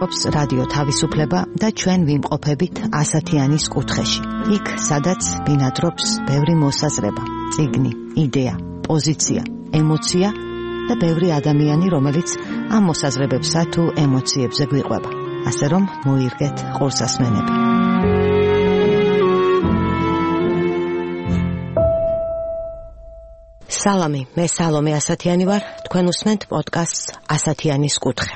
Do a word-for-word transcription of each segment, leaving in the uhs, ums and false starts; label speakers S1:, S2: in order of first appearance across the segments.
S1: არსებობს რადიო თავისუფლება და ჩვენ ვიმყოფებით ასათიანის კუთხეში. იქ, სადაც ბინადრობს ბევრი მოსაზრება, წიგნი, იდეა, პოზიცია, ემოცია და ბევრი ადამიანი, რომელიც ამ მოსაზრებებსა თუ ემოციებზე გვიყვება. ასე რომ მოირგეთ ყურსასმენები. სალამი, მე სალომე ასათიანი ვარ, თქვენ უსმენთ პოდკასტს ასათიანის კუთხე.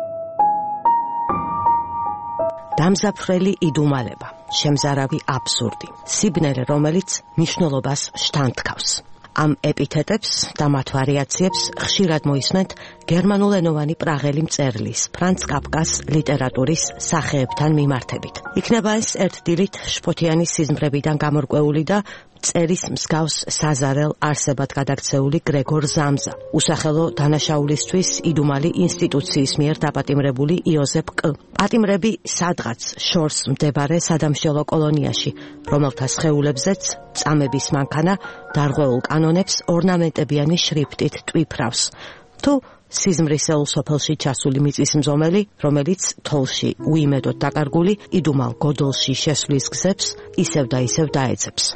S1: დამზაფრელი იდუმალება, შემზარავი აბსურდი, სიბნელე, რომელიც მნიშვნელობას შთანთქავს. ამ ეპითეტებს და მათ ვარიაციებს ხშირად მოისმენთ გერმანულენოვანი პრაღელი მწერლის ფრანც კაფკას ლიტერატურის სახეებთან მიმართებით. იქნება ეს ერთ დილით შფოთიანი სიზმრებიდან გამორკვეული და წერის მსგავს საზარელ არსებად გადაქცეული გრეგორ ზამზა, usახელო დანაშაულისთვის იდუმალი ინსტიტუციის მიერ დაპატიმრებული იოზეფ კ. პატიმრები სადღაც შორს მდებარე სადამშელო კოლონიაში, რომელთა სხეულებზეც წამების მანქანა დარღვეულ კანონებს ორნამენტებიანი შრიფტით ტვიფრავს. თუ სიზმრისეულ სოფელში ჩასული მიწისმზომელი, რომელიც თოლში უიმედოდ დაკარგული იდუმალ გოდოლში შესვლის გზებს ისევ და ისევ დაეძებს.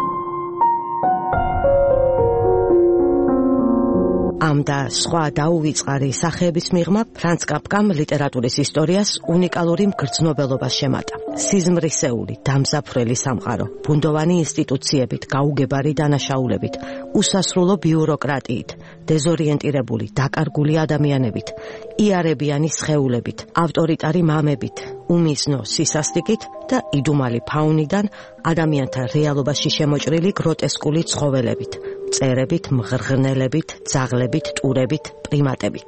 S1: ამ და სხვა დაუვიწყარი სახეების მიღმა ფრანც კაფკამ ლიტერატურის ისტორიას უნიკალური მგრძნობელობა შემატა. სიზმრისეული, დამზაფრელი სამყარო, ბუნდოვანი ინსტიტუციებით, გაუგებარი დანაშაულებით, უსასრულო ბიუროკრატიით, დეზორიენტირებული, დაკარგული ადამიანებით, იარებიანი სხეულებით, ავტორიტარი მამებით, უმიზნო სისასტიკით და იდუმალი ფაუნიდან ადამიანთა რეალობაში შემოჭრილი გროტესკული ცხოველებით, მწერებით, მღრღნელებით, ძაღლებით, ტურებით, პრიმატებით.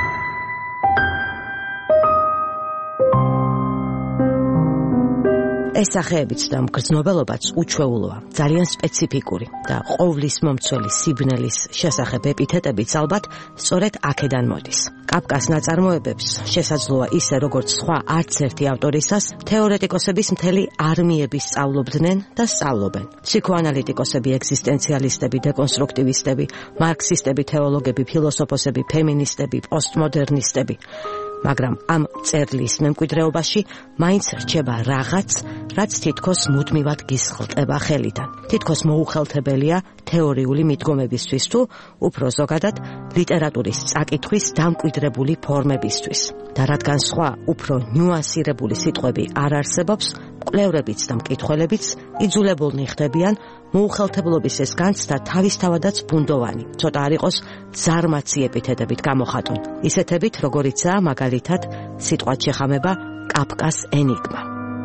S1: ეს სახეებიც და მგრძნობელობაც უჩვეულოა, ძალიან სპეციფიკური და ყოვლის მომცველი სიბნელის შესახებ ეპითეტებიც ალბათ სწორედ აქედან მოდის. კაფკას ნაწარმოებებს შესაძლოა ისე როგორც სხვა არც ერთი ავტორისას თეორეტიკოსების მთელი არმიები სწავლობდნენ და სწავლობენ. ფსიქოანალიტიკოსები, ეგზისტენციალისტები, დეკონსტრუქტივისტები, მარქსისტები, თეოლოგები, ფილოსოფოსები, ფემინისტები, პოსტმოდერნისტები. მაგრამ ამ წერლის მემკვიდრეობაში მაინც რჩება რაღაც, რაც თითქოს მუდმივად გისხლტება ხელიდან. თითქოს მოუხელთებელია თეორიული მიდგომებისთვის თუ უფრო ზოგადად ლიტერატურის წაკითხვის დამკვიდრებული ფორმებისთვის. და რადგან სხვა უფრო ნიუანსირებული სიტყვები არ არსებობს, მკვლევრებიც და მკითხველებიც იძულებულნი ხდებიან მოუხელთებლობის ეს განცდა თავისთავადაც ბუნდოვანი, ცოტა არ იყოს ზარმაცი ეპითეტებით გამოხატონ, ისეთებით როგორიცაა მაგალითად სიტყვად შეხამება კაფკას ენიგმა.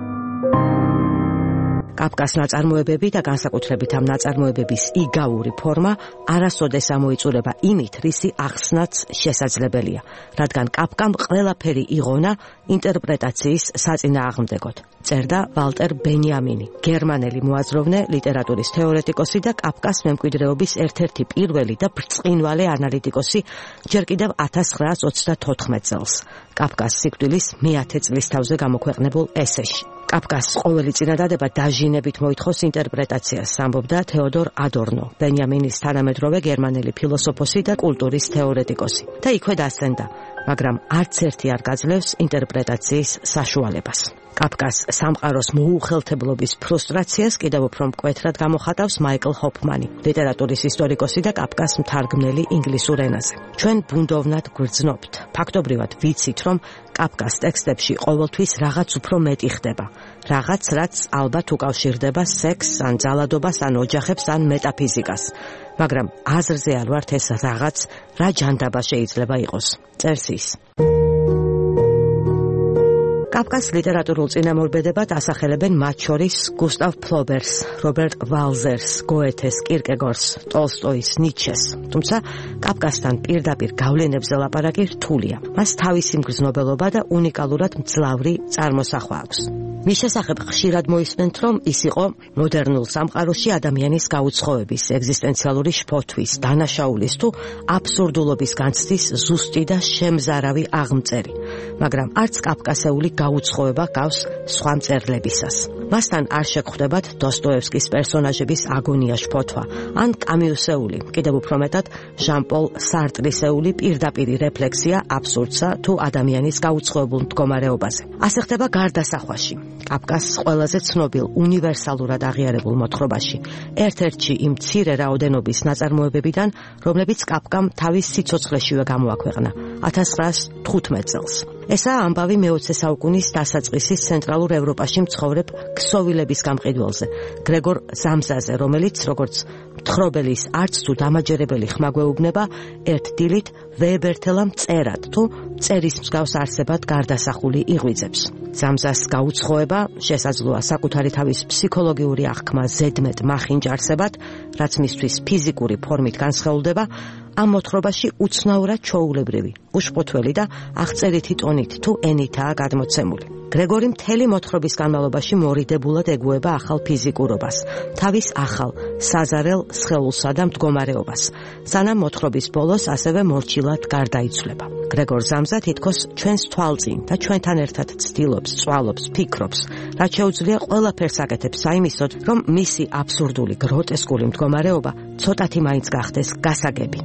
S1: კაფკას ნაწარმოებები და განსაკუთრებით ამ ნაწარმოებების იგავური ფორმა არასოდეს ამოიწურება იმით, რისი ახსნაც შესაძლებელია, რადგან კაფკამ ყველაფერი იღონა ინტერპრეტაციის საწინააღმდეგოდ. წერდა ვალტერ ბენიამინი, გერმანელი მოაზროვნე, ლიტერატურის თეორეტიკოსი და კაფკას მემკვიდრეობის ერთ-ერთი პირველი და ბრწყინვალე ანალიტიკოსი ჯერ კიდევ ათას ცხრაას ოცდათოთხმეტ წელს, კაფკას სიკვდილის მეათე წლისთავზე გამოქვეყნებულ ესეში. კაფკას ყოველი წინადადება დაჟინებით მოითხოვს ინტერპრეტაციას, ამბობდა თეოდორ ადორნო, ბენიამინის თანამედროვე გერმანელი ფილოსოფოსი და კულტურის თეორეტიკოსი. და იქვე დასცენდა, მაგრამ არც ერთი არ გაძლევს ინტერპრეტაციის საშუალებას. კაფკას სამყაროს მოუხელთებლობის ფრუსტრაციას კიდევ უფრო მკვეთრად გამოხატავს მაიკლ ჰოფმანი, ლიტერატურის ისტორიკოსი და კაფკას მთარგმნელი ინგლისურ ენაზე. ჩვენ ბუნდოვნად გვგრძნობთ. ფაქტობრივად ვიცით, რომ კაფკას ტექსტებში ყოველთვის რაღაც უფრო მეტი ხდება. რაღაც, რაც ალბათ უკავშირდება სექსს, ან ძალადობას, ან ოჯახებს, ან მეტაფიზიკას. მაგრამ აზრზე არ ვართ ეს რაღაც, რა ჯანდაბა შეიძლება იყოს. წერს ის. კაფკას ლიტერატურულ წინამორბედებად ასახელებენ მათ შორის გუსტავ ფლობერს, რობერტ ვალზერს, გოეთეს, კირკეგორს, ტოლსტოის, ნიჩეს. თუმცა კაფკასთან პირდაპირ გავლენებზე ლაპარაკი რთულია. მას თავისი მგრძნობელობა და უნიკალურად მძლავრი წარმოსახვა აქვს. მის შესახებ ხშირად მოისმენთ, რომ ის იყო მოდერნულ სამყაროში ადამიანის გაუცხოების, ეგზისტენციალური შფოთვის, დანაშაულის თუ აბსურდულობის განცდის ზუსტი და შემზარავი აღმწერი. მაგრამ არც კაფკასეული გაუცხოება გავს სხვა მწერლებისას. მასთან არ შეგხვდებათ დოსტოევსკის პერსონაჟების აგონია შფოთვა, ან კამიუსეული, კიდევ უფრო მეტად ჟან-პოლ სარტრისეული პირდაპირი რეფლექსია აბსურდსა თუ ადამიანის გაუცხოებულ მდგომარეობაზე. ასე ხდება გარდასახვაში, კაფკას ყველაზე ცნობილ უნივერსალურად აღიარებულ მოთხრობაში, ერთ-ერთში იმ მცირე რაოდენობის ნაწარმოებებიდან, რომლებიც კაფკამ თავის სიცოცხლეშივე გამოაქვეყნა ათას ცხრაას თხუთმეტ წელს. ესაა ამბავი მეოცე საუკუნის დასაწყისის ცენტრალურ ევროპაში მცხოვრებ ქსოვილების გამყიდველზე, გრეგორ ზამზაზე, რომელიც, როგორც მთხრობელის არც თუ დამაჯერებელი ხმა გვეუბნება, ერთ დილით ვეებერთელა მწერად თუ წერის მსგავს არსებად გარდასახული იღვიძებს. ზამზას გაუცხოება შესაძლოა საკუთარი თავის ფსიქოლოგიური აღქმა ზედმეტ მახინჯარსებად, რაც მისთვის ფიზიკური ფორმით განსხეულდება, ამ მოთხრობაში უცნაურად ჩოულებრივი, უშფოთველი და აღწერითი ტონით თუ ენითაა გადმოცემული. გრეგორი მთელი მოთხრობის განმავლობაში მორიდებულად ეგუება ახალ ფიზიკურობას, თავის ახალ საზარელ სხეულსა და მდგომარეობას, სანამ მოთხრობის ბოლოს ასევე მორჩილად გარდაიცვლება. გრეგორ ზამზა თითქოს ჩვენს თვალწინ და ჩვენთან ერთად ცდილობს, წვალობს, ფიქრობს, რაც შეუძლია ყველაფერს აკეთებს საიმისოდ, რომ მისი აბსურდული, გროტესკული მდგომარეობა ცოტათი მაინც გახდეს გასაგები.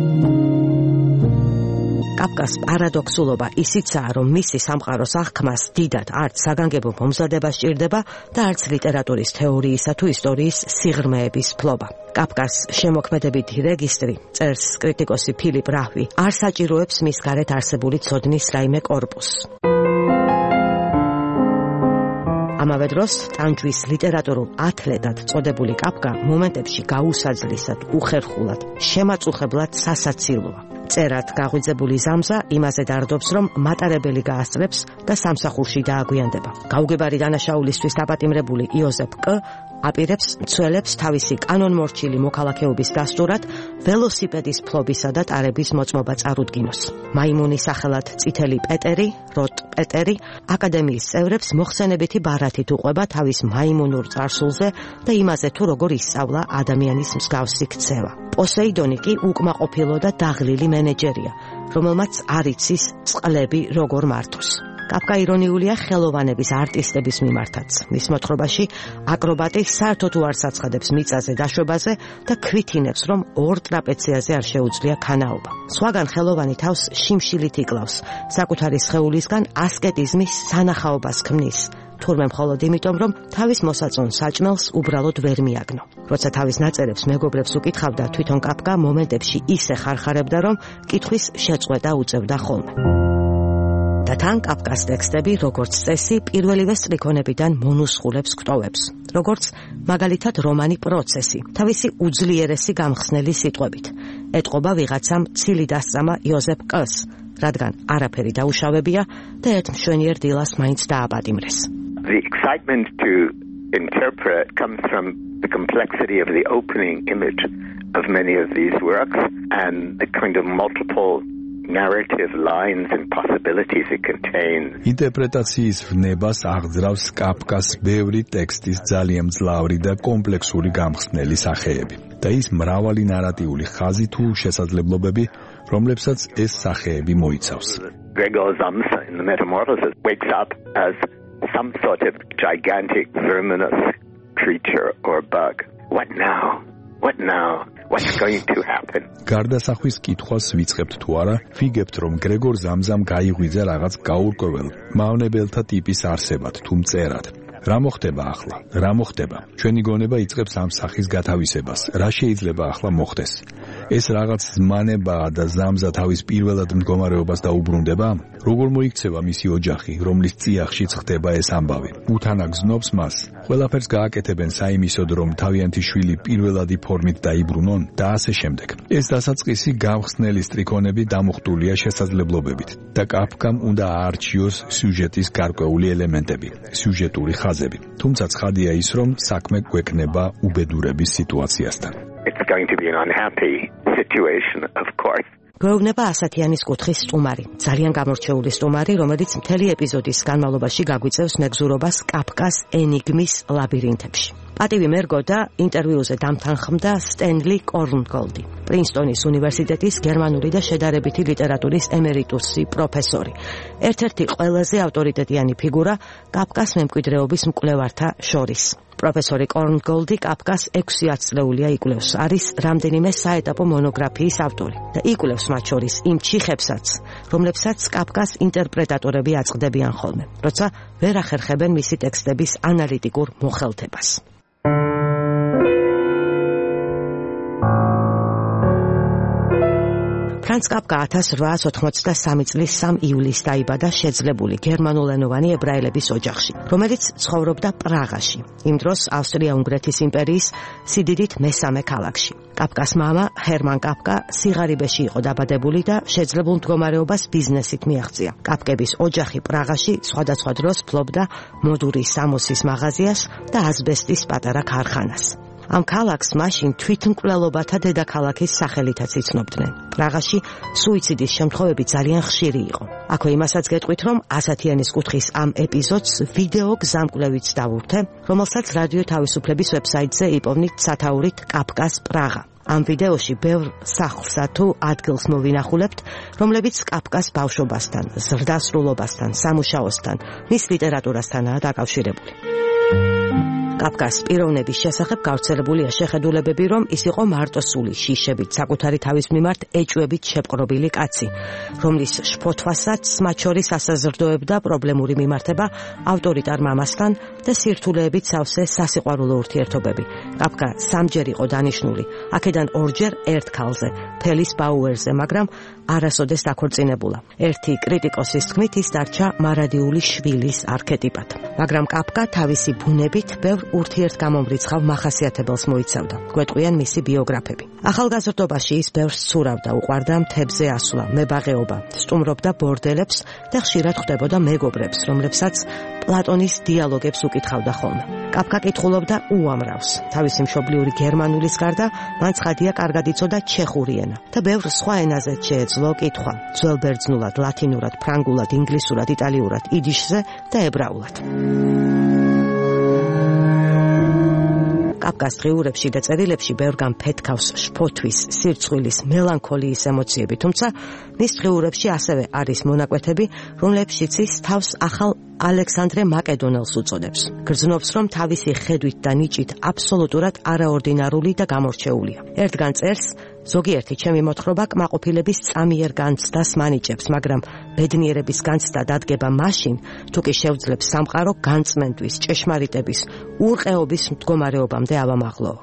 S1: კაფკას პარადოქსულობა ისიცაა, რომ მისი სამყაროს აღქმას დიდად არც საგანგებო მომზადება სჭირდება და არც ლიტერატურის თეორიისა თუ ისტორიის სიღრმეების ფლობა. კაფკას შემოქმედებითი რეგისტრი, წერს კრიტიკოსი ფილიპ რაჰვი, არ საჭიროებს მის გარეთ არსებული ცოდნის რაიმე კორპუსს. ამავე დროს ტანჯვის ლიტერატურულ ათლეტად წოდებული კაფკა მომენტებში გაუსაძლისად, უხერხულად, შემაწუხებლად სასაცილოა. წერად გაღვიძებული ზამზა იმაზე დარდობს, რომ მატარებელი გაასწრებს და სამსახურში დააგვიანდება. გაუგებარი დანაშაულისთვის დაპატიმრებული იოზეფ კ აპირებს მცველებს თავისი კანონმორჩილი მოქალაქეობის დასტურად ველოსიპედის ფლობისა და ტარების მოწმობა წარუდგინოს. მაიმუნის სახელად წითელი პეტერი, როტ პეტერი, აკადემიის წევრებს მოხსენებითი ბარათით უყვება თავის მაიმუნურ წარსულზე და იმაზე თუ როგორ ისწავლა ადამიანის მსგავსი ქცევა. პოსეიდონი კი უკმაყოფილო და დაღლილი მენეჯერია, რომელმაც არ იცის წყლები როგორ მართოს. კაფკა ირონიულია ხელოვანების არტისტების მიმართაც. მის მოთხრობაში აკრობატი საერთოდ უარს აცხადებს მიწაზე დაშვებაზე და ქვითინებს, რომ ორ ტრაპეციაზე არ შეუძლია ქანაობა. სხვაგან ხელოვანი თავს შიმშილით იკლავს, საკუთარი სხეულისგან ასკეტიზმის სანახაობას ქმნის. თურმე მხოლოდ იმიტომ, რომ თავის მოსაწონ საჭმელს უბრალოდ ვერ მიაგნო. როცა თავის ნაწერებს მეგობრებს უკითხავდა, თვითონ კაფკა მომენტებში ისე ხარხარებდა, რომ კითხვის შეწყვეტა უწევდა ხოლმე. და თან კაფკას ტექსტები, როგორც წესი, პირველივე სტრიქონებიდან მონუსხულებს გტოვებს, როგორც მაგალითად რომანი პროცესი, თავისი უძლიერესი გამხსნელი სიტყვებით. ეტყობა ვიღაცამ ცილი დასწამა იოზეფ კ-ს, რადგან არაფერი დაუშავებია და ერთ მშვენიერ დილას მაინც დააპატიმრეს.
S2: The excitement to interpret comes from the complexity of the opening image of many of these works and the kind of multiple narrative lines and possibilities it contains.
S3: ინტერპრეტაციის ვნებას აღძრავს კაფკას ბევრი ტექსტის ძალიან მძლავრი და კომპლექსური გამხსნელი სახეები და ის მრავალი ნარატიული ხაზი თუ შესაძლებლობები, რომლებსაც ეს სახეები მოიცავს.
S2: Gregor Samsa in the Metamorphosis wakes up as some sort of gigantic verminous creature or bug. What now? What now? What's going to happen?
S3: გარდასახვის კითხვას ვიწყებთ თუ არა, ვიგებთ, რომ გრეგორ ზამზამ გაიღვიძა რაღაც გაურკვეველ, მავნებელთა ტიპის არსებად თუ მწერად. რა მოხდება ახლა? რა მოხდება? ჩვენი გონება იწყებს ამ სახის გათავისებას. რა შეიძლება ახლა მოხდეს? ეს რაღაც ზმანებაა და ზამზა თავის პირველად მდგომარეობას დაუბრუნდება? როგორ მოიქცევა მისი ოჯახი, რომლის წიაღშიც ხდება ეს ამბავი? უთანა გზნობს მას. ყველაფერს გააკეთებენ საიმისოდ, რომ თავიანთი შვილი პირველადი ფორმით დაიბრუნონ და ასე შემდეგ. ეს დასაწყისი გამხსნელი სტრიქონები დამუხტულია შესაძლებლობებით და კაფკამ უნდა აარჩიოს სიუჟეტის გარკვეული ელემენტები, სიუჟეტური ხაზები. თუმცა ცხადია ის, რომ საქმე გვექნება უბედურების სიტუაციასთან.
S2: It's going to be an unhappy situation, of course.
S1: გვეუბნება ასათიანის კუთხის სტუმარი, ძალიან გამორჩეული სტუმარი, რომელიც მთელი ეპიზოდის განმავლობაში გაგვიწევს მეგზურობას კაფკას ენიგმის ლაბირინთებში. პატივი მერგო და ინტერვიუზე დამთანხმდა სტენლი კორნგოლდი, პრინსტონის უნივერსიტეტის გერმანული და შედარებითი ლიტერატურის ემერიტუსი პროფესორი, ერთ-ერთი ყველაზე ავტორიტეტიანი ფიგურა კაფკას მემკვიდრეობის მკვლევართა შორის. პროფესორი კორნგოლდი კაფკას ექვსი ათწლეულია იკვლევს, არის რამდენიმე საეტაპო მონოგრაფიის ავტორი და იკვლევს მათ შორის იმ ჩიხებსაც, რომლებსაც კაფკას ინტერპრეტატორები აწყდებიან ხოლმე, როცა ვერ ახერხებენ მისი ტექსტების ანალიტიკურ მოხელთებას. ფრანც კაფკა ათას რვაას ოთხმოცდასამი წლის სამი ივლისს დაიბადა შეძლებული გერმანულენოვანი ებრაელების ოჯახში, რომელიც ცხოვრობდა პრაღაში, იმ დროს ავსტრია-უნგრეთის იმპერიის სიდიდით მესამე ქალაქში. კაფკას მამა, ჰერმან კაფკა, სიღარიბეში იყო დაბადებული და შეძლებულ მდგომარეობას ბიზნესით მიაღწია. კაფკების ოჯახი პრაღაში სხვადასხვა დროს ფლობდა მოდურის სამოსის მაღაზიას და ასბესტის პატარა ქარხანას. ამ ქალაქს მაშინ თვითმკვლელობათა დედაქალაქის სახელითაც იცნობდნენ. პრაღაში სუიციდის შემთხვევები ძალიან ხშირი იყო. აქვე იმასაც გეტყვით, რომ ასათიანის კუთხის ამ ეპიზოდს ვიდეო გზამკვლევიც დავურთე, რომელსაც რადიო თავისუფლების ვებსაიტზე იპოვნით სათაურით კაფკას პრაღა. ამ ვიდეოში ბევრ სახლსა თუ ადგილს მოვინახულებთ, რომლებიც კაფკას ბავშვობასთან, ზრდასრულობასთან, სამუშაოსთან, მის ლიტერატურასთანაა დაკავშირებული. კაფკას პიროვნების შესახებ გავრცელებულია შეხედულებები, რომ ის იყო მარტოსული, შიშებით, საკუთარი თავის მიმართ ეჭვებით შეპყრობილი კაცი, რომლის შფოთვასაც მათ შორის ასაზრდოებდა პრობლემური მიმართება ავტორიტარ მამასთან და სირთულეებით სავსე სასიყვარულო ურთიერთობები. კაფკა სამჯერ იყო დანიშნული, აქედან ორჯერ ერთ ქალზე, ფელის ბაუერზე, მაგრამ არასოდეს დაქორწინებულა. ერთი კრიტიკოსის თქმით, ის დარჩა მარადიული შვილის არქეტიპად. მაგრამ კაფკა თავისი ბუნებით ბევრ ურთიერთგამომრიცხავ მახასიათებელს მოიცავდა. გვეტყვიან მისი ბიოგრაფები. ახალგაზრდობაში ის ბევრს ცურავდა, უყვარდა მთებზე ასვლა, მებაღეობა, სტუმრობდა ბორდელებს და ხშირად ხვდებოდა მეგობრებს, რომლებსაც პლატონის დიალოგებს უკითხავდა ხოლმე. კაფკა კითხულობდა უამრავს. თავისი მშობლიური გერმანულის გარდა, მან ცხადია კარგად იცოდა ჩეხური ენა და ბევრ სხვა ენაზეც შეეძლო კითხვა, ძველ ბერძნულად, ლათინურად, ფრანგულად, ინგლისურად, იტალიურად, იდიშზე და ებრაულად. კაფკას დღიურებში და წერილებში ბევრგან ფეთქავს შფოთვის, სირცხვილის, მელანქოლიის ემოციები, თუმცა მის დღიურებში ასევე არის მონაკვეთები, რომლებშიც ის თავს ახალ ალექსანდრე მაკედონელს უწოდებს. გრძნობს, რომ თავისი ხედვით და ნიჭით აბსოლუტურად არაორდინარული და გამორჩეულია. ერთგან წერს, ზოგიერთი ჩემი მოთხრობა კმაყოფილების წამიერ განცდას მანიჭებს, მაგრამ ბედნიერების განცდა დადგება მაშინ, თუ კი შევძლებს სამყარო განწმენდვის, ჭეშმარიტების, ურყეობის მდგომარეობამდე ავამაღლოო.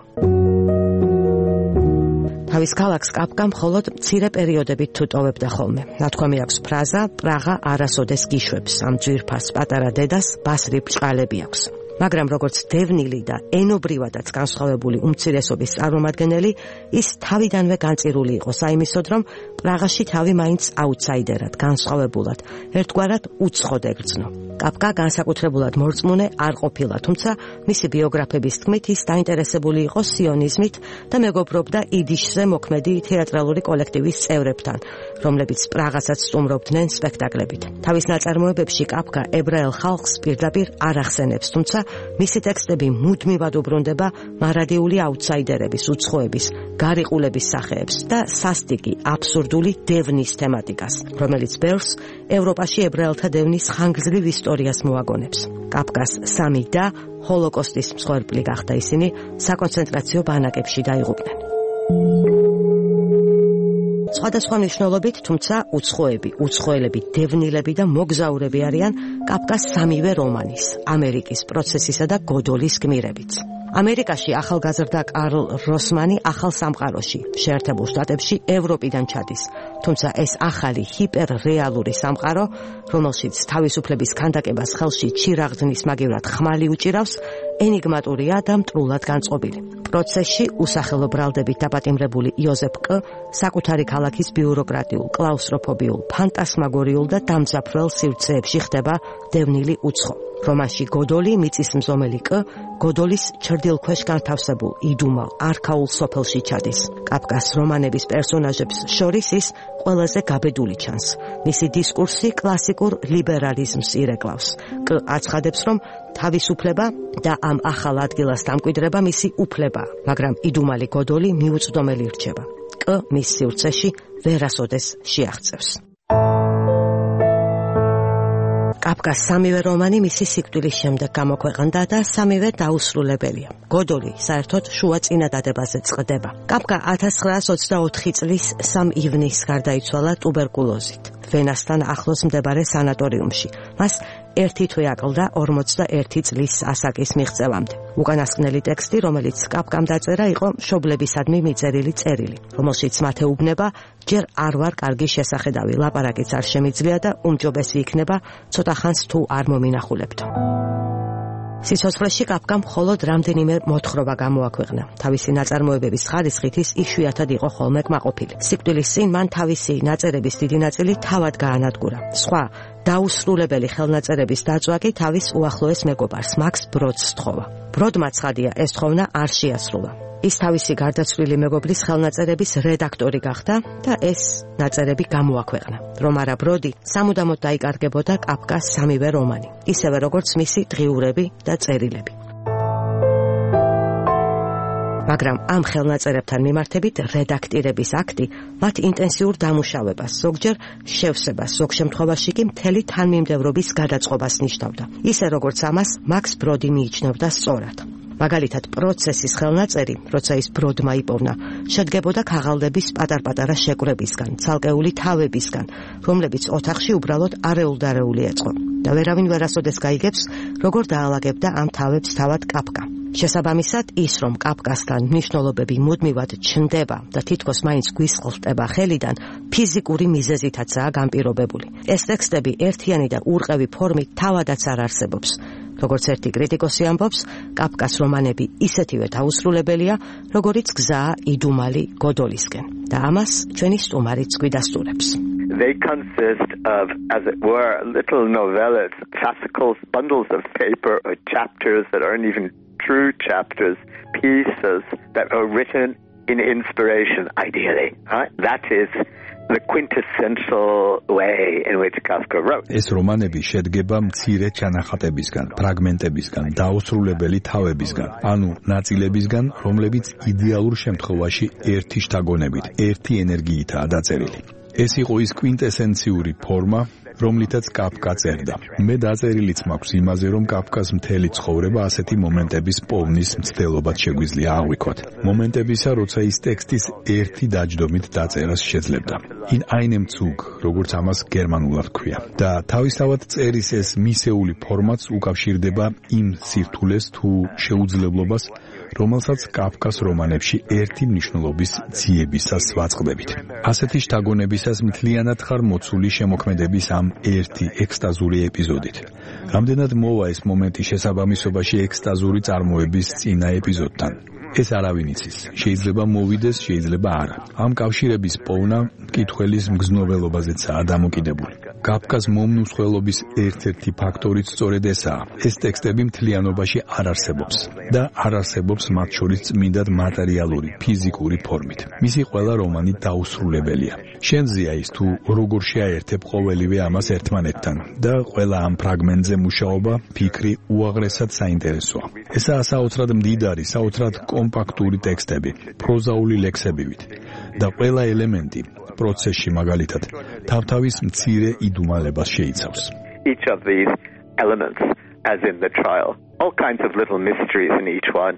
S1: თავის ქალაქს კაფკა მხოლოდ მცირე პერიოდებით თუ ტოვებდა ხოლმე. ნათქვამი აქვს ფრაზა, პრაღა არასოდეს გიშვებს, ამ ძვირფას პატარა დედას ბასრი ბრჭყალები აქვს. მაგრამ როგორც დევნილი და ენობრივადაც განსხვავებული უმცირესობის წარმომადგენელი, ის თავიდანვე განწირული იყო საიმისოდ, რომ პრაღაში თავი მაინც აუთსაიდერად, განსხვავებულად, ერთგვარად უცხოდ ეგრძნო. კაფკა განსაკუთრებულად მორწმუნე არ ყოფილა, თუმცა მისი ბიოგრაფების თქმით ის დაინტერესებული იყო სიონიზმით და მეგობრობდა იდიშზე მოქმედი თეატრალური კოლექტივის წევრებთან, რომლებიც პრაღასაც სტუმრობდნენ სპექტაკლებით. თავის ნაწარმოებებში კაფკა ებრაელ ხალხს პირდაპირ არ ახსენებს, თუმცა მისი ტექსტები მუდმივად უბრუნდება მარადიული აუთსაიდერების, უცხოების, გარიყულების სახეებს და სასტიკი, აბსურდული დევნის თემატიკას, რომელიც ბევრს ევროპაში ებრაელთა დევნის ხანგრძლივ ისტორიას მოაგონებს. კაფკას სამი და ჰოლოკოსტის მსხვერპლი გახდა, ისინი საკონცენტრაციო ბანაკებში დაიღუპნენ. სხვადასხვა მნიშვნელობით, თუმცა უცხოები, უცხოელები, დევნილები და მოგზაურები არიან კაფკას სამივე რომანის, ამერიკის პროცესისა და გოდოლის გმირებიც. ამერიკაში ახალგაზრდა კარლ როსმანი ახალ სამყაროში, შეერთებულ შტატებში, ევროპიდან ჩადის. თუმცა ეს ახალი ჰიპერრეალური სამყარო, რომელშიც თავისუფლების ქანდაკებას ხელში ჩირაღდნის მაგივრად ხმალი უჭირავს, ენიგმატურია და მტრულად განწყობილი. პროცესში usახელო ბრალდებით დაპატიმრებული იოზეფ კ საკუთარი ქალაქის ბიუროკრატიულ, კლაუსტროფობიულ, ფანტასმაგორიულ და დამძაფრველ სივრცეებში ხდება დევნილი უცხო. რომანში გოდოლი, მიწისმზომელი კ გოდოლის ჩრდილქვეშ განთავსებულ იდუმალ არქაულ სოფელში ჩადის. კაფკას რომანების პერსონაჟებს შორის ის ყველაზე გაბედული ჩანს. მისი დისკურსი კლასიკურ ლიბერალიზმს ირეკლავს. კ აცხადებს, რომ თავისუფლება და ამ ახალ ადგილას დამკვიდრება მისი უფლება, მაგრამ იდუმალი გოდოლი მიუწვდომელი რჩება. კ მის სივრცეში ვერასოდეს შეაღწევს. კაფკას სამივე რომანი მისი სიკვდილის შემდეგ გამოქვეყნდა და სამივე დაუსრულებელია. გოდოლი საერთოდ შუა წინადადებაზე წყდება. კაფკა ათას ცხრაას ოცდაოთხი წლის სამი ივნისს გარდაიცვალა ტუბერკულოზით ვენასთან ახლოს მდებარე სანატორიუმში. მას ერთი თვე აკლდა ორმოცდაერთი წლის ასაკის მიღწევამდე. უკანასკნელი ტექსტი, რომელიც კაფკამ დაწერა, იყო მშობლებისადმი მიწერილი წერილი, რომელშიც მათეუბნება ჯერ არ ვარ კარგი შესახედავი, ლაპარაკიც არ შემიძლია და უმჯობესი იქნება ცოტა ხანს თუ არ მომინახულებდო. სიცოცხლეში კაფკამ მხოლოდ რამდენიმე მოთხრობა გამოაქვეყნა. თავისი ნაწარმოებების ხარისხით ის იშვიათად იყო ხოლმე კმაყოფილი. სიკვდილის წინ მან თავისი ნაწერების დიდი ნაწილი თავად გაანადგურა. სხვა დაუსრულებელი ხელნაწერების დაწვა კი თავის უახლოეს მეგობარს მაქს ბროდს სთხოვა. ბროდმა ცხადია, ეს თხოვნა არ შეასრულა. ის თავისი გარდაცვლილი მეგობრის ხელნაწერების რედაქტორი გახდა და ეს ნაწერები გამოაქვეყნა. რომ არა ბროდი, სამუდამოდ დაიკარგებოდა კაფკას სამივე რომანი, ისევე როგორც მისი დღიურები და წერილები. მაგრამ ამ ხელნაწერებთან მიმართებით რედაქტირების აქტი მათ ინტენსიურ დამუშავებას, ზოგჯერ შევსებას, ზოგ შემთხვევაში კი მთელი თანმიმდევრობის გადაწყობას ნიშნავდა. ისე როგორც ამას მაქს ბროდი მიიჩნევდა სწორად. მაგალითად, პროცესის ხელნაწერი, როცა ის ბროდმა იპოვნა, შედგებოდა ქაღალდების პატარ-პატარა შეკვრებისგან, ცალკეული თავებისგან, რომლებიც ოთახში უბრალოდ არეულ-დარეული ეწყო და ვერავინ ვერასოდეს გაიგებს, როგორ დაალაგებდა ამ თავებს თავად კაფკა. შესაბამისად, ის რომ კაფკასთან მნიშვნელობები მუდმივად ჩნდება და თითქოს მაინც გვისყლტება ხელიდან, ფიზიკური მიზეზითაცაა განპირობებული. ეს ტექსტები ერთიანი და ურყევი ფორმით თავადაც არ არსებობს. როგორც ერთი კრიტიკოსი ამბობს, კაფკას რომანები ისეთივე დაუსრულებელია, როგორიც გზაა იდუმალი გოდოლისკენ. და ამას ჩვენი სტუმარიც გვიდასტურებს.
S2: They consist of, as it were, little novellas, fascicles, bundles of paper, or chapters that aren't even true chapters, pieces that are written in inspiration, ideally. Right? That is the quintessential way in which Kafka wrote.
S3: ეს რომანები შედგება მცირე ჩანახატებისგან, ფრაგმენტებისგან, დაუსრულებელი თავებისგან, ანუ ნაწილებისგან, რომლებიც იდეალურ შემთხვევაში ერთი შთაგონებით, ერთი ენერგიითაა დაწერილი. ეს იყო ის კვინტესენციური ფორმა, რომლითაც კაფკა წერდა. მე დაწერილიც მაქვს იმაზე, რომ კაფკას მთელი ცხოვრება ასეთი მომენტების პოვნის მცდელობად შეგვიძლია აღვიქვათ. მომენტებისა, როცა ის ტექსტის ერთი დაჯდომით დაწერას შეძლებდა. In einem Zug, როგორც ამას გერმანულად ქვია. და თავისთავად წერის ეს მისეული ფორმაც უკავშირდება იმ სირთულეს თუ შეუძლებლობას, რომელსაც კაფკას რომანებში ერთი მნიშვნელობის ძიებისას ვაწყდებით. ასეთი შთაგონებისას მთლიანად ხარ მოცული შემოქმედების ამ ერთი ექსტაზური ეპიზოდით. რამდენად მოვა ეს მომენტი შესაბამისობაში ექსტაზური წარმოების წინა ეპიზოდთან? ეს არავინ იცის. შეიძლება მოვიდეს, შეიძლება არა. ამ კავშირების პოვნა მკითხველის მგზნობელობაზეცაა დამოკიდებული. კაფკას მომნუსხველობის ერთ-ერთი ფაქტორიც სწორედ ესაა. ეს ტექსტები მთლიანობაში არ არსებობს და არ არსებობს მათ შორის წმინდად მატერიალური, ფიზიკური ფორმით. მისი ყველა რომანი დაუსრულებელია. შენზეა ის თუ როგორ შეაერთებ ყოველივე ამას ერთმანეთთან და ყველა ამ ფრაგმენტზე მუშაობა, ფიქრი უაღრესად საინტერესოა. ესაა საოცრად მდიდარი, საოცრად კომპაქტური ტექსტები, პროზაული ლექსებივით და ყველა ელემენტი პროცესში მაგალითად თავთავის მცირე იდუმალებას შეიცავს.
S2: Each of these elements, as in the trial, all kinds of little mysteries in each one.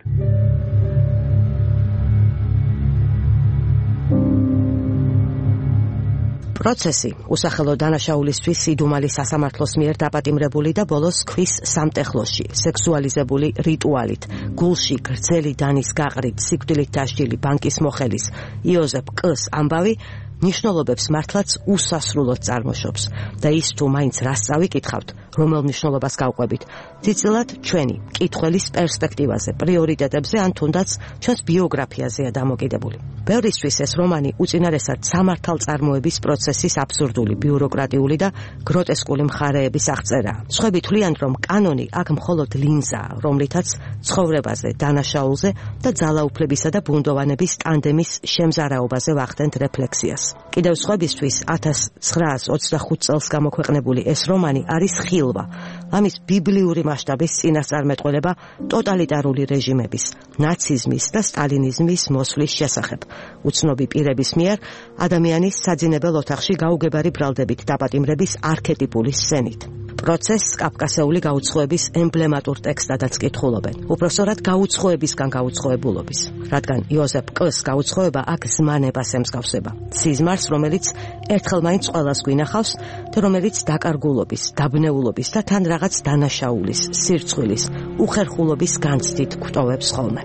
S1: პროცესი უსახელო დანაშაულისთვის იდუმალის სასამართლოს მიერ დაპატიმრებული და ბოლოს ქვის სამტეხლოში, სექსუალიზებული რიტუალით, გულში გრძელი დანის გაყრით, სიკვდილით დასჯილი ბანკის მოხელის იოზეფ კ-ს ამბავი ნიშნულობებს მართლაც უსასრულოდ წარმოშობს და ის თუ მაინც რას წავიკითხავთ, რომელ ნიშნულობას გავყვებით, ციცილად ჩვენი მკითხველის პერსპექტივაზე, პრიორიტეტებზე ან თუნდაც ჩვენს ბიოგრაფიაზეა დამოკიდებული. ბევრისთვის ეს რომანი უწინარესად სამართალწარმოების პროცესის აბსურდული, ბიუროკრატიული და გროტესკული მხარეების აღწერაა. სხვები თვლიან, რომ კანონი აქ მხოლოდ ლინზაა, რომლითაც ცხოვრებაზე, დანაშაულზე და ძალაუფლებისა და ბუნდოვანების ტანდემის შემზარავაზე ვახდენთ რეფლექსიას. კიდევ სხვებისთვის ათას ცხრაას ოცდახუთ წელს გამოქვეყნებული ეს რომანი არის ხილვა, ამის ბიბლიური მასშტაბის წინასწარმეტყველება ტოტალიტარული რეჟიმების, ნაციზმის და სტალინიზმის მოსვლის შესახებ. უცნობი პირების მიერ ადამიანის საძინებელ ოთახში გაუგებარი ბრალდებით დაპატიმრების არქეტიპული სცენით. პროცესს კაფკასეული გაუცხოების ემბლემატურ ტექსტადაც კითხულობენ. უпроსორად გაუცხოებისგან გაუცხოებულობის, რადგან იოზეფ კ-ს გაუცხოება აქ ზმანებას ემსგავსება. სიზმარს, რომელიც ერთხელ მაინც ყველას გვინახავს და რომელიც დაკარგულობის, დაბნეულობის და თან რაღაც დანაშაულის, სირცხვილის, უხერხულობის განცდით გვტოვებს ხოლმე.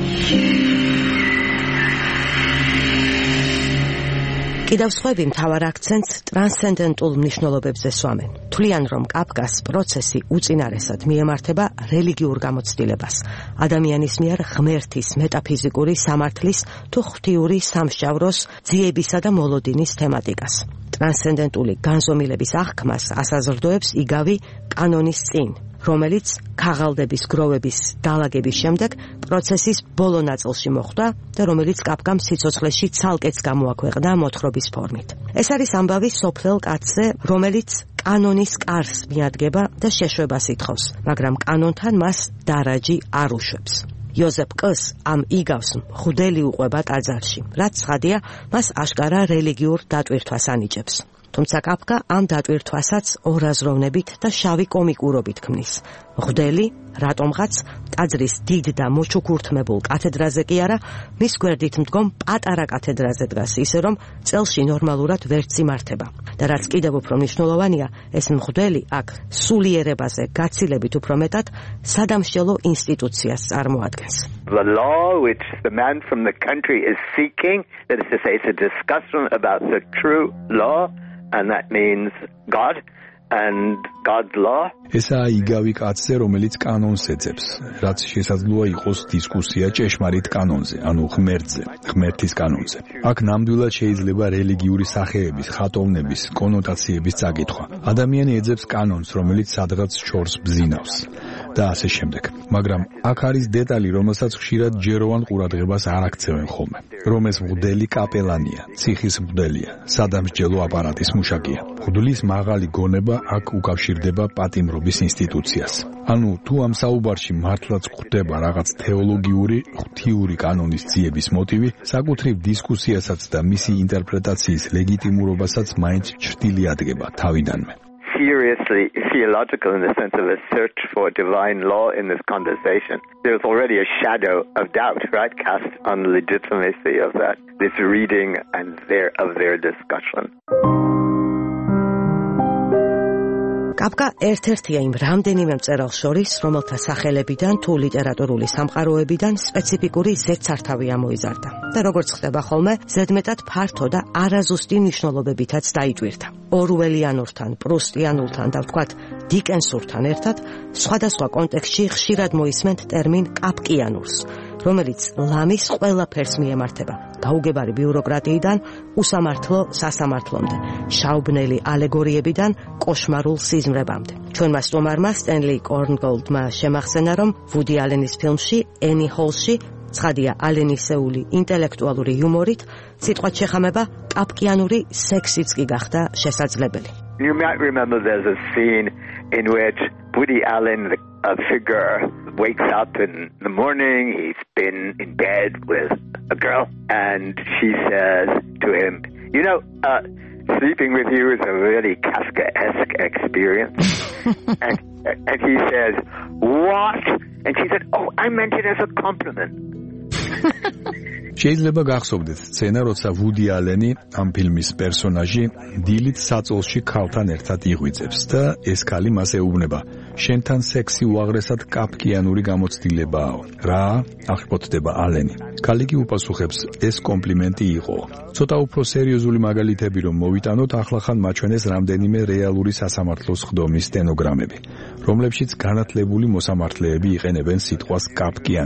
S1: კიდევ სხვები მთავარ აქცენტს ტრანსცენდენტულ მნიშვნელობებზე სვამენ. თვლიან, რომ კაფკას პროცესი უწინარესად მიემართება რელიგიურ გამოცდილებას, ადამიანის მიერ ღმერთის მეტაფიზიკური სამართლის თუ ღვთიური სამსჯავროს ძიებისა და მოლოდინის თემატიკას. ტრანსცენდენტული განზომილების აღქმას ასაზრდოებს იგავი კანონის წინ, რომელიც ქაღალდების გროვების დალაგების შემდეგ პროცესის ბოლო ნაწილში მოხვდა და რომელიც კაფკამ სიცოცხლეში ცალკეც გამოაქვეყნა მოთხრობის ფორმით. ეს არის ამბავი სოფლელ კაცზე, რომელიც კანონის კარს მიადგება და შეშვებას ითხოვს, მაგრამ კანონთან მას დარაჯი არ უშვებს. იოზეფ კ-ს ამ იგავს მღვდელი უყვება ტაძარში, რაც ცხადია, მას აშკარა რელიგიურ დატვირთვას ანიჭებს. თუმცა კაფკა ამ დატვირთვასაც ორაზროვნებით და შავი კომიკურობით ქმნის. მღვდელი, რატომღაც ტაძრის დიდ და მოჩუქურთმებულ კათედრაზე კი არა, მის გვერდით მდგომ პატარა კათედრაზე დგას, ისე რომ წელში ნორმალურად ვერც იმართება. და რაც კიდევ უფრო მნიშვნელოვანია, ეს მღვდელი აქ სულიერებაზე გაცილებით უფრო მეტად სადამსჯელო ინსტიტუციას წარმოადგენს.
S2: The law which the man from the country is seeking, that is to say, it's a discussion about the true law, and that means God and God's law.
S3: ესაა იგავი კაცზე, რომელიც კანონს ეძებს, რაც შესაძლოა იყოს დისკუსია ჭეშმარიტ კანონზე, ანუ ღმერთზე, ღმერთის კანონზე. აქ ნამდვილად შეიძლება რელიგიური სახეების, ხატოვნების, კონოტაციების წაკითხვა. ადამიანი ეძებს კანონს, რომელიც სადღაც შორს ბზინავს და ასე შემდეგ. მაგრამ აქ არის დეტალი, რომელსაც ხშირად ჯეროვან ყურადღებას არ აქცევენ ხოლმე. რომ ეს მღვდელი კაპელანია, ციხის მღვდელია, სადამსჯელო აპარატის მუშაკია. მღვდლის მაღალი გონება აქ უკავშირდება პატიმრობის ინსტიტუციას. ანუ თუ ამ საუბარში მართლაც გვხვდება რაღაც თეოლოგიური, ღვთიური კანონის ძიების მოტივი, საკუთრივ დისკუსიასაც და მისი ინტერპრეტაციის ლეგიტიმურობასაც მაინც ჭრტილი ადგება თავიდანვე.
S2: Seriously theological in the sense of a search for divine law in this conversation. There's already a shadow of doubt, right, cast on the legitimacy of that, this reading and their, of their discussion.
S1: კაფკა ერთ-ერთია იმ რამდენიმე მწერალს შორის, რომელთა სახელებიდან თუ ლიტერატურული სამყაროებიდან სპეციფიკური ზედსართავი ამოიზარდა და როგორც ხდება ხოლმე, ზედმეტად ფართო და არაზუსტი მნიშვნელობებითაც დაიტვირთა. ორუელიანურთან, პრუსტიანულთან და ვთქვათ დიკენსურთან ერთად სხვადასხვა კონტექსტში ხშირად მოისმენთ ტერმინ კაფკიანურს, რომელიც ლამის ყველაფერს მიემართება, გაუგებარი ბიუროკრატიიდან უსამართლო სასამართლომდე, შაუბნელი ალეგორიებიდან კოშმარულ სიზმრებამდე. ჩვენმა სტუმარმა სტენლი კორნგოლდმა შემახსენა, რომ ვუდი ალენის ფილმში ენი ჰოლში ცხადია ალენისეული ინტელექტუალური იუმორით სიტყვად შეხამება კაფკიანური სექსიც კი გახდა შესაძლებელი.
S2: You might remember there's a scene in which Woody Allen, the a figure, wakes up in the morning, he's been in bed with a girl, and she says to him, you know, uh, sleeping with you is a really Kafkaesque experience. and, and he says, what? And she said, oh, I meant it as a compliment.
S3: შეიძლება გახსოვდეთ სცენა, როცა ვუდი ალენი ამ ფილმის პერსონაჟი დილით საწოლში ქალთან ერთად იღვიძებს და ეს ქალი მას ეუბნება, შენთან სექსი უაღრესად კაფკიანური გამოცდილებაა. რა? აღკვეთდება ალენი. ქალი კი უპასუხებს, ეს კომპლიმენტი იყო. ცოტა უფრო სერიოზული მაგალითები რომ მოვიტანოთ, ახლახან მაჩვენეს რამდენიმე რეალური სასამართლოს ხდომის სტენოგრამები, რომლებშიც განათლებული მოსამართლეები იყენებენ სიტყვას კაფკიანური.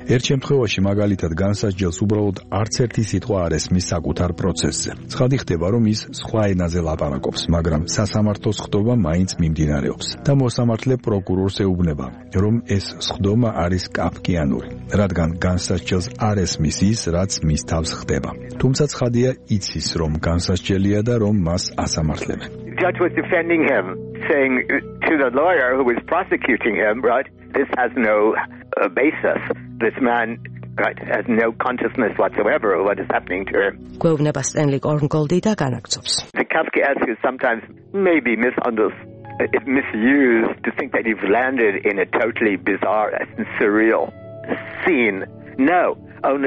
S3: ერთ შემთხვევაში მაგალითად განსასჯელს უბრალოდ არც ერთი სიტყვა არ ესმის საკუთარ პროცესზე. ცხადი ხდება, რომ ის სხვა ენაზე ლაპარაკობს, მაგრამ სასამართლოს ხდომა მაინც მიმდინარეობს და მოსამართლე პროკურორს ეუბნება, რომ ეს სხდომა არის კაფკიანური, რადგან განსასჯელს არ ესმის ის, რაც მის თავს ხდება. თუმცა ცხადია იცის, რომ განსასჯელია და რომ მას ასამართლებენ.
S2: Judge was defending him, saying to the lawyer who was prosecuting him, right, this has no uh, basis. This man, right, has no consciousness whatsoever of what is happening to him.
S1: გვეუბნება სტენლი კორნგოლდი და განაგრძობს.
S2: The Kafkaesque is sometimes maybe misunderstood. It's misused to think that you've landed in a totally bizarre and surreal scene. No, only,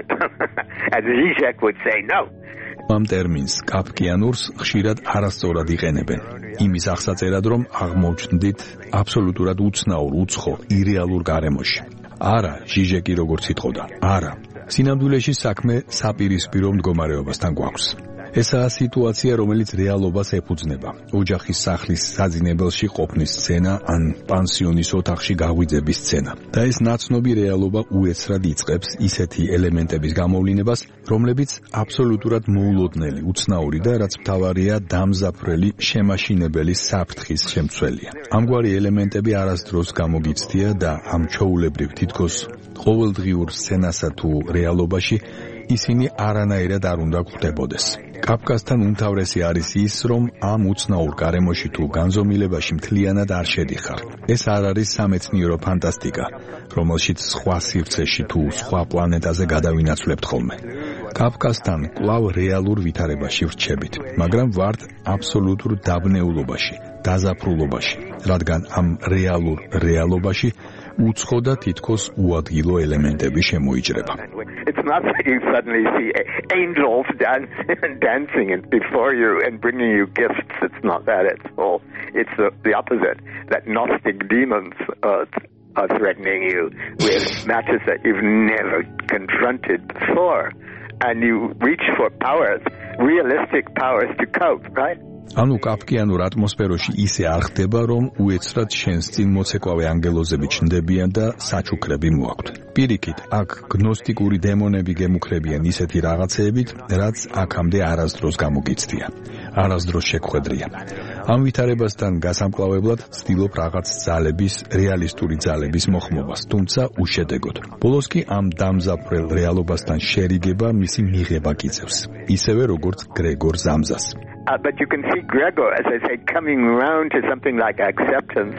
S2: as Zizek would say, no.
S3: ამ ტერმინს კაფკიანურს ხშირად არასწორად იყენებენ. იმის აღსაწერად, რომ აღმოჩნდით აბსოლუტურად უცნაურ, უცხო, ირეალურ გარემოში. არა, ჟიჟეკი როგორც იტყოდა, არა. სინამდვილეში საქმე საპირისპირო მდგომარეობასთან გვაქვს. ესაა სიტუაცია, რომელიც რეალობას ეფუძნება. ოჯახის სახლის საძინებელში ყოფნის სცენა ან პანსიონის ოთახში გაღვიძების სცენა. და ეს ნაცნობი რეალობა უეცრად იწყებს ისეთი ელემენტების გამოვლინებას, რომლებიც აბსოლუტურად მოულოდნელი, უცნაური და რაც მთავარია დამზაფრელი, შემაშინებელი საფრთხის შემცველია. ამგვარი ელემენტები არასდროს გამოგიცდია და ამ ჩვეულებრივ თითქოს ყოველდღიურ სცენასა თუ რეალობაში ისინი არანაირად არ უნდა გვხვდებოდეს. კაფკასთან უმთავრესი არის ის, რომ ამ უცნაურ გარემოში თუ განზომილებაში მთლიანად არ შედიხარ. ეს არ არის სამეცნიერო ფანტასტიკა, რომელშიც სხვა სივრცეში თუ სხვა პლანეტაზე გადავინაცვლებთ ხოლმე. კაფკასთან კვლავ რეალურ ვითარებაში ვრჩებით, მაგრამ ვართ აბსოლუტურ დაბნეულობაში, დაზაფრულობაში, რადგან ამ რეალურ რეალობაში უცხო და თითქოს უადგილო ელემენტები შემოიჭრება.
S2: It's not that you suddenly see angels dance, dancing before you and bringing you gifts. It's not that at all. It's the, the opposite. That Gnostic demons uh, are threatening you with matters that you've never confronted before. And you reach for powers, realistic powers to cope, right?
S3: ანუ კაფკიანურ ატმოსფეროში ისე არ ხდება, რომ უეცრად შენს წინ მოცეკვავე ანგელოზები ჩნდებიან და საჩუქრები მოაქვთ. პირიქით, აქ გნოსტიკური დემონები გემუქრებიან ისეთი რაღაცეებით, რაც აქამდე არასდროს გამოგიცდია, არასდროს შეგხვედრია. ამ ვითარებასთან გასამკლავებლად ცდილობ რაღაც ძალების, რეალისტური ძალების მოხმობას, თუმცა უშედეგოდ. ბოლოს კი ამ დამზაფრელ რეალობასთან შერიგება მისი მიღება გიწევს, ისევე როგორც გრეგორ ზამზას.
S2: Uh, but you can see Gregor, as I say, coming around to something like acceptance.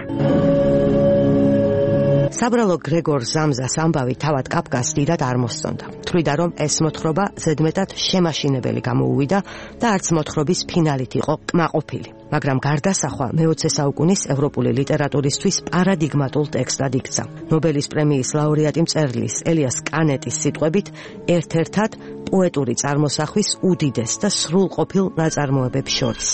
S1: საბრალო გრეგორ ზამზას ამბავი თავად კაფკას დიდად არ მოსწონდა. თვლიდა, რომ ეს მოთხრობა ზედმეტად შემაშინებელი გამოუვიდა და არც მოთხრობის ფინალით იყო კმაყოფილი. მაგრამ გარდასახვა მეოცე საუკუნის ევროპული ლიტერატურისთვის პარადიგმატულ ტექსტად იქცა. ნობელის პრემიის ლაურეატი მწერლის ელიას კანეტის სიტყვებით, ერთ-ერთად პოეტური წარმოსახვის უდიდეს და სრულყოფილ ნაწარმოებებს შორის.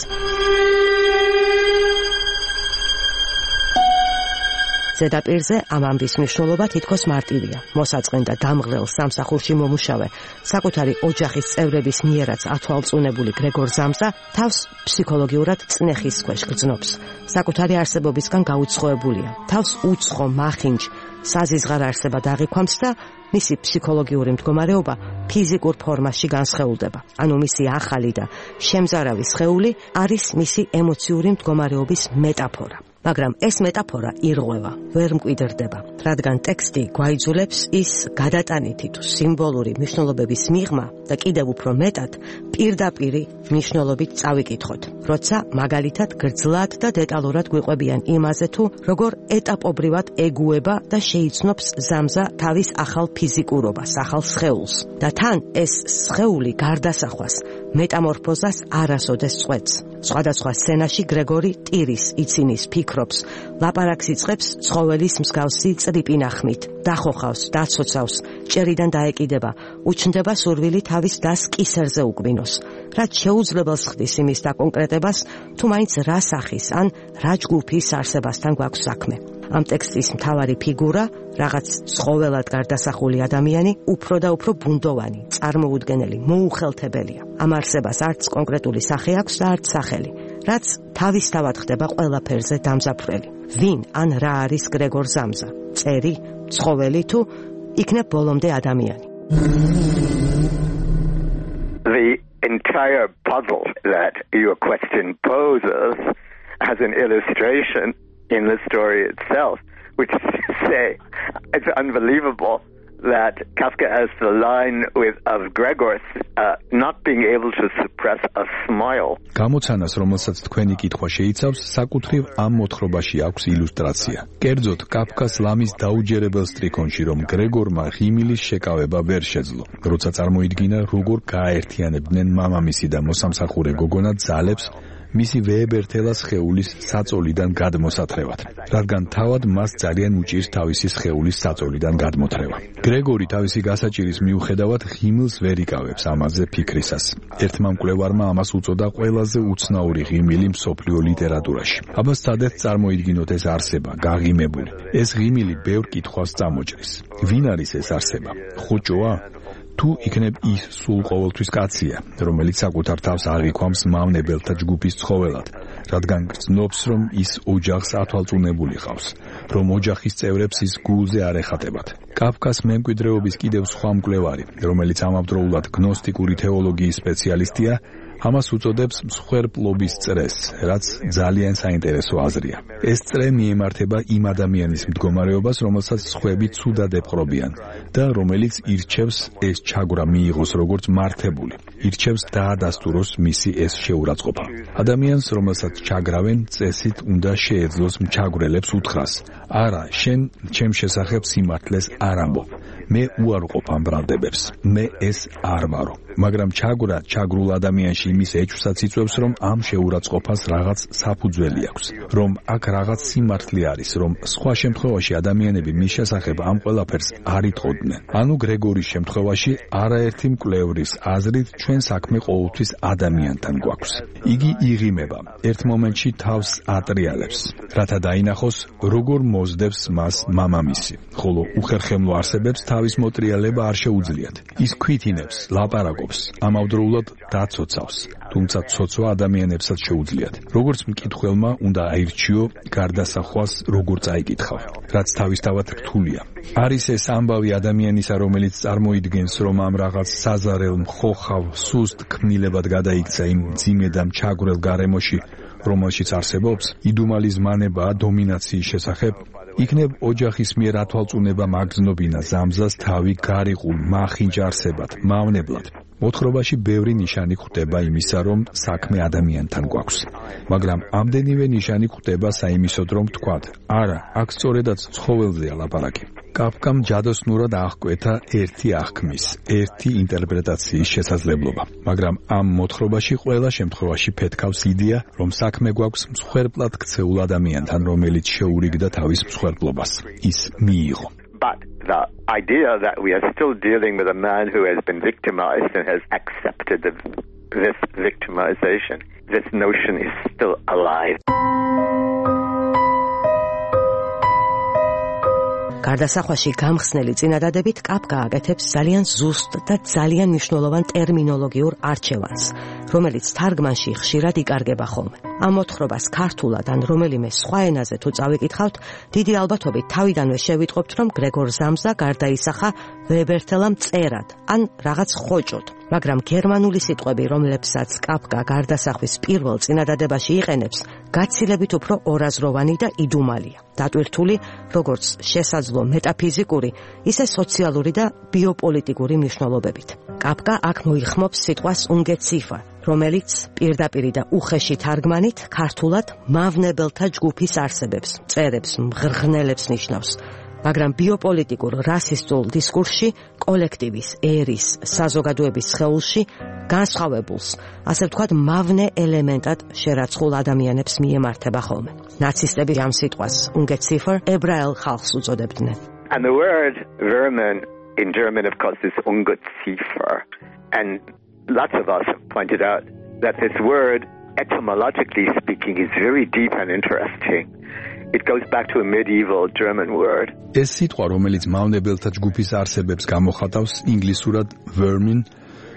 S1: ზედაპირზე ამ ამბის მნიშვნელობა თითქოს მარტივია. მოსაწყენ და დამღლელ სამსახურში მომუშავე, საკუთარი ოჯახის წევრების მიერაც ათვალწუნებული გრეგორ ზამზა თავს ფსიქოლოგიურად წნეხის ქვეშ გრძნობს. საკუთარი არსებობისგან გაუცხოებულია. თავს უცხო მახინჯ საზიზღარ არსებად აღიქვამს და მისი ფსიქოლოგიური მდგომარეობა ფიზიკურ ფორმაში განსხეულდება. ანუ მისი ახალი და შემზარავი სხეული არის მისი ემოციური მდგომარეობის მეტაფორა. მაგრამ ეს მეტაფორა ირღვევა, ვერ მკვიდრდება, რადგან ტექსტი გვაიძულებს ის გადატანითი თუ სიმბოლური მნიშვნელობების მიღმა და კიდევ უფრო მეტად პირდაპირი მნიშვნელობით წავიკითხოთ, როცა მაგალითად გრძლად და დეტალურად გვიყვებიან იმაზე თუ როგორ ეტაპობრივად ეგუება და შეიცნობს ზამზა თავის ახალ ფიზიკურობას, ახალ სხეულს და თან ეს სხეული გარდასახვას, მეტამორფოზას არასოდეს წვეთს. სხვადასხვა სცენაში გრეგორი ტირის, იცინის, ფიქრობს, ლაპარაკს იწყებს ცხოველის მსგავსი წრიპინახმით, დახოხავს, დაცოცავს, ჭერიდან დაეკიდება, უჩნდება სურვილი თავის დას კისერზე უკბინოს. რაც შეუძლებელს ხდის იმის დაკონკრეტებას, თუ მაინც რა სახის ან რა ჯგუფის არსებასთან გვაქვს საქმე. ამ ტექსტის მთავარი ფიგურა, რაღაც ცხოველად გარდასახული ადამიანი, უფრო და უფრო ბუნდოვანი, წარმოუდგენელი, მოუხელთებელია. ამ არსებას არც კონკრეტული სახე აქვს და არც სახელი, რაც თავისთავად ხდება ყველაფერზე დამზაფრელი. ვინ ან რა არის გრეგორ ზამზა? წერი, ცხოველი თუ იქნებ ბოლომდე ადამიანი.
S2: The entire puzzle that your question poses has an illustration in the story itself, which is to say, it's unbelievable that Kafka has the line with of Gregor uh, not being able to suppress a smile.
S3: გამოცანას, რომელსაც თქვენი კითხვა შეიცავს, საკუთრივ ამ მოთხრობაში აქვს ილუსტრაცია. კერძოდ, კაფკას ლამის დაუჯერებელ სტრიქონში, რომ გრეგორმა ღიმილის შეკავება ვერ შეძლო, როცა წარმოიდგინა, როგორ გააერთიანებდნენ მამამისი და მოსამსახურე გოგონა ძალებს მისი ვეებერთელას სხეულის საწოლიდან გადმოსათრევად, რადგან თავად მას ძალიან უჭირს თავისი სხეულის საწოლიდან გადმოთრევა. გრეგორი თავისი გასაჭირის მიუხედავად ღიმილს ვერ იკავებს ამაზე ფიქრისას. ერთმა მკვლევარმა ამას უწოდა ყველაზე უცნაური ღიმილი მსოფლიო ლიტერატურაში. აბა სადაც წარმოიდგინოთ ეს არსება, გაღიმებული. ეს ღიმილი ბევრ კითხვას წამოჭრის. ვინ არის ეს არსება? ხუჭოა? თუ იქნებ ის სულ ყოველთვის კაცია, რომელიც საკუთარ თავს აღიქვამს მავნებელთა ჯგუფის ცხოველად, რადგან გრძნობს, რომ ის ოჯახს ათვალწუნებული ყავს, რომ ოჯახის წევრებს ის გულზე არ ეხატებათ. კაფკას მემკვიდრეობის კიდევ სხვა მკვლევარი, რომელიც ამავდროულად გნოსტიკური თეოლოგიის სპეციალისტია, ამას უწოდებს მსხვერპლობის წრეს, რაც ძალიან საინტერესო აზრია. ეს წრე მიემართება იმ ადამიანის მდგომარეობას, რომელსაც სხვები ცუდად ეპყრობიან და რომელიც ირჩევს ეს ჩაგვრა მიიღოს როგორც მართებული. ირჩევს დაადასტუროს მისი ეს შეურაცხყოფა. ადამიანს, რომელსაც ჩაგრავენ, წესით უნდა შეეძლოს მჩაგვრელებს უთხრას: არა, შენ ჩემ შესახებ სიმართლეს არ ამბობ. მე უარყოფ ამ ბრალდებებს. მე ეს არ ვარო. მაგრამ ჩაგვრა ჩაგრულ ადამიანში იმის ეჭვსაც იწვევს, რომ ამ შეურაცხყოფას რაღაც საფუძველი აქვს, რომ აქ რაღაც სიმართლე არის, რომ სხვა შემთხვევაში ადამიანები მის შესახებ ამ ყველაფერს არ იტყოდნენ. ანუ გრეგორის შემთხვევაში არაერთი მკვლევრის აზრით ჩვენ საქმე ყოველთვის ადამიანთან გვაქვს. იგი იღიმება, ერთ მომენტში თავს ატრიალებს, რათა დაინახოს, როგორ მოძდებს მას მამამისი, ხოლო უხერხემლო არსებებს თავის მოტრიალება არ შეუძლიათ. ის ქვითინებს, ლაპარაკობს, ამავდროულად დაცოცავს, თუმცა ცოცვა ადამიანებსაც შეუძლიათ. როგორც მკითხველმა უნდა აირჩიო გარდასახვას როგორ წაიკითხავ, რაც თავისთავად რთულია. არის ეს ამბავი ადამიანისა, რომელიც წარმოიდგენს, რომ ამ რაღაც საზარელ, მხოხავ, სუსტ ქმნილებად გადაიქცა იმ მძიმე და მჩაგვრელ გარემოში, რომელშიც არსებობს იდუმალი ზმანება დომინაციის შესახებ, იქნებ ოჯახის მიერ ათვალწუნება მაგზნობინა ზამზას თავი გარიყულ მახინჯ არსებად, მავნებლად. მოთხრობაში ბევრი ნიშანი ხვდება იმისა, რომ საქმე ადამიანთან გვაქვს. მაგრამ ამდენივე ნიშანი ხვდება საიმისოდ, რომ ვთქვათ, არა, აქ სწორედაც ცხოველზეა ლაპარაკი. კაფკამ ჯადოსნურად აღკვეთა ერთი აღქმის, ერთი ინტერპრეტაციის შესაძლებლობა. მაგრამ ამ მოთხრობაში ყველა შემთხვევაში ფეთქავს იდეა, რომ საქმე გვაქვს მსხვერპლად ქცეულ ადამიანთან, რომელიც შეურიგდა თავის მსხვერპლობას. ის მიიღო.
S2: But the idea that we are still dealing with a man who has been victimized and has accepted the, this victimization, this notion is still alive.
S1: გარდასახვაში გამხსნელი წინადადებით კაფკა აკეთებს ძალიან ზუსტ და ძალიან მნიშვნელოვან ტერმინოლოგიურ არჩევანს, რომელიც თარგმანში ხშირად იკარგება ხოლმე. ამ მოთხრობას ქართულად ან რომელიმე სხვა ენაზე თუ წავიკითხავთ, დიდი ალბათობით თავიდანვე შევიტყობთ, რომ გრეგორ ზამზა გარდაისახა ვებერთელა მწერად ან რაღაც ხოჭოდ. მაგრამ გერმანული სიტყვები, რომლებსაც კაფკა გარდასახვის პირველ წინადადებაში იყენებს, გაცილებით უფრო ორაზროვანი და იდუმალია. დატვირთული როგორც შესაძლო მეტაფიზიკური, ისე სოციალური და ბიოპოლიტიკური მნიშვნელობებით. კაფკა აქ მოიხმობს სიტყვას ungeziefer, რომელიც პირდაპირი და უხეში თარგმანით ქართულად მავნებელთა ჯგუფის არსებებს, მწერებს, მღრღნელებს ნიშნავს. მაგრამ ბიოპოლიტიკურ რასისტულ დისკურსში კოლექტივის, ერის, საზოგადოების სხეულში განსხვავებულს, ასე ვთქვათ, მავნე ელემენტად შერაცხულ ადამიანებს მიემართება ხოლმე. ნაცისტები ამ სიტყვას ungeziefer ებრაელ ხალხს უწოდებდნენ.
S2: And the word vermin in German, of course, is ungeziefer. And lots of us have pointed out that this word, etymologically speaking, is very deep and interesting. It goes back to a medieval German word.
S3: ეს სიტყვა, რომელიც მავნებელთა ჯგუფის არსებებს გამოხატავს, ინგლისურად vermin,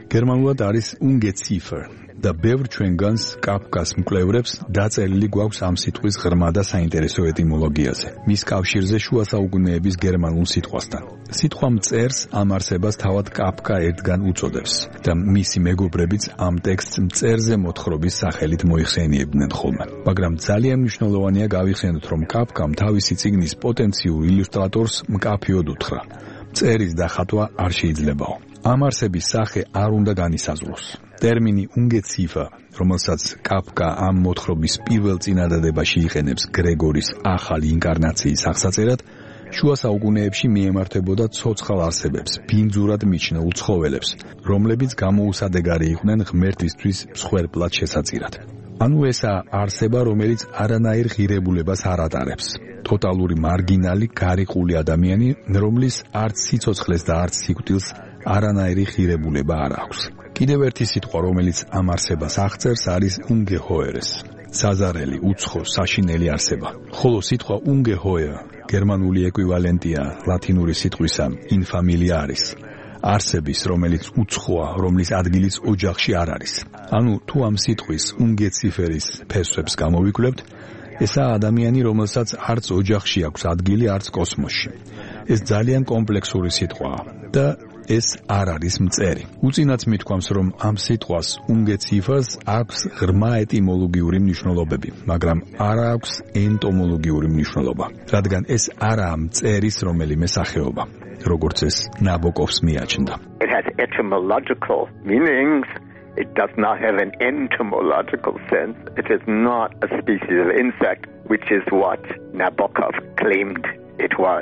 S3: გერმანულად არის ungeziefer და ბევრ ჩვენგანს კაფკას მკვლევრებს დაწერილი გვაქვს ამ სიტყვის ღრმა და საინტერესო ეტიმოლოგიაზე. მის კავშირზე შუა საუკუნეების გერმანულ სიტყვასთან. სიტყვა მწერს ამ არსებას თავად კაფკა ერთგან უწოდებს და მისი მეგობრებიც ამ ტექსტს მწერზე მოთხრობის სახელით მოიხსენიებდნენ ხოლმე. მაგრამ ძალიან მნიშვნელოვანია გავიხსენოთ, რომ კაფკამ თავისი წიგნის პოტენციურ ილუსტრატორს მკაფიოდ უთხრა. მწერის დახატვა არ შეიძლებაო. ამ არსების სახე არ უნდა განისაზღვროს. ტერმინი ungeziefer, რომელსაც კაფკა ამ მოთხრობის პირველ წინადადებაში იყენებს გრეგორის ახალი ინკარნაციის აღსაწერად, შუა საუკუნეებში მიემართებოდა ცოცხალ არსებებს, ბინძურად მიჩნეულ ცხოველებს, რომლებიც გამოუსადეგარი იყვნენ ღმერთისთვის მსხვერპლად შესაწირად. ანუ ესა არსება, რომელიც არანაირ ღირებულებას არ ატარებს. ტოტალური მარგინალი, გარიყული ადამიანი, რომლის არც სიცოცხლეს და არც სიკვდილს არანაირი ღირებულება არ აქვს. კიდევ ერთი სიტყვა, რომელიც ამ არსებას აღწერს, არის ungeheures. საზარელი, უცხო, საშინელი არსება. ხოლო სიტყვა ungeheuer გერმანული ეკვივალენტია ლათინური სიტყვისა infamiliaris. არსების, რომელიც უცხოა, რომლის ადგილიც ოჯახში არ არის. ანუ თუ ამ სიტყვის ungezieferis ფესვებს გამოვიკვლევთ, ესა ადამიანი, რომელსაც არც ოჯახში აქვს ადგილი, არც კოსმოსში. ეს ძალიან კომპლექსური სიტყვაა და ეს არ არის მწერი. უწინაც მithქვამს, რომ ამ სიტყვას ungezieferს აქვს ღრმა ეტიმოლოგიური მნიშვნელობები, მაგრამ არ აქვს ენტომოლოგიური მნიშვნელობა, რადგან ეს არაა მწერის რომელიმე სახეობა, როგორც ეს ნაბოკოვს მიაჩნდა.
S2: It has etymological meanings. It does not have an entomological sense. It is not a species of insect, which is what Nabokov claimed it was.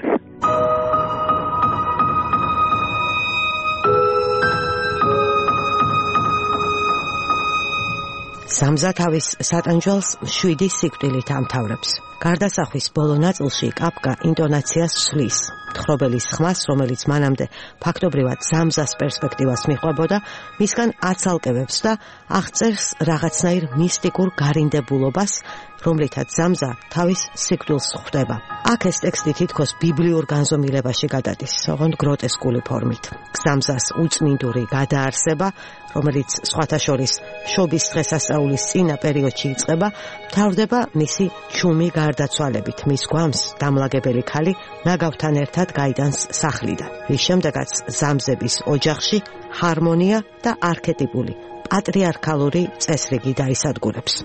S1: სამზა თავის სატანჯვალს შვიდი სიკვდილით ამთავრებს. გარდასახვის ბოლო ნაწილში კაფკა ინტონაციას ცვლის. თხრობელის ხმას, რომელიც მანამდე ფაქტობრივად სამზას პერსპექტივას მიყვებოდა, მისგან აცალკევებს და აღწერს რაღაცნაირ მისტიკურ გარინდებულობას, რომლითაც სამზა თავის სიკვდილს ხვდება. აქ ეს ტექსტი თითქოს ბიბლიურ განზომილებაში გადადის, ოღონდ გროტესკული ფორმით. სამზას უწმინდური გადაარსება, რომელიც სხვათა შორის შობის დღესასწაულის წინა პერიოდში იწყება, მთავრდება მისი ჩუმი გარდაცვალებით. მის გვამს დამლაგებელი ქალი ნაგავთან ერთად გაიტანს სახლიდან. რის შემდეგაც სამზების ოჯახში ჰარმონია და არქეტიპული პატრიარქალური წესრიგი დაისადგურებს.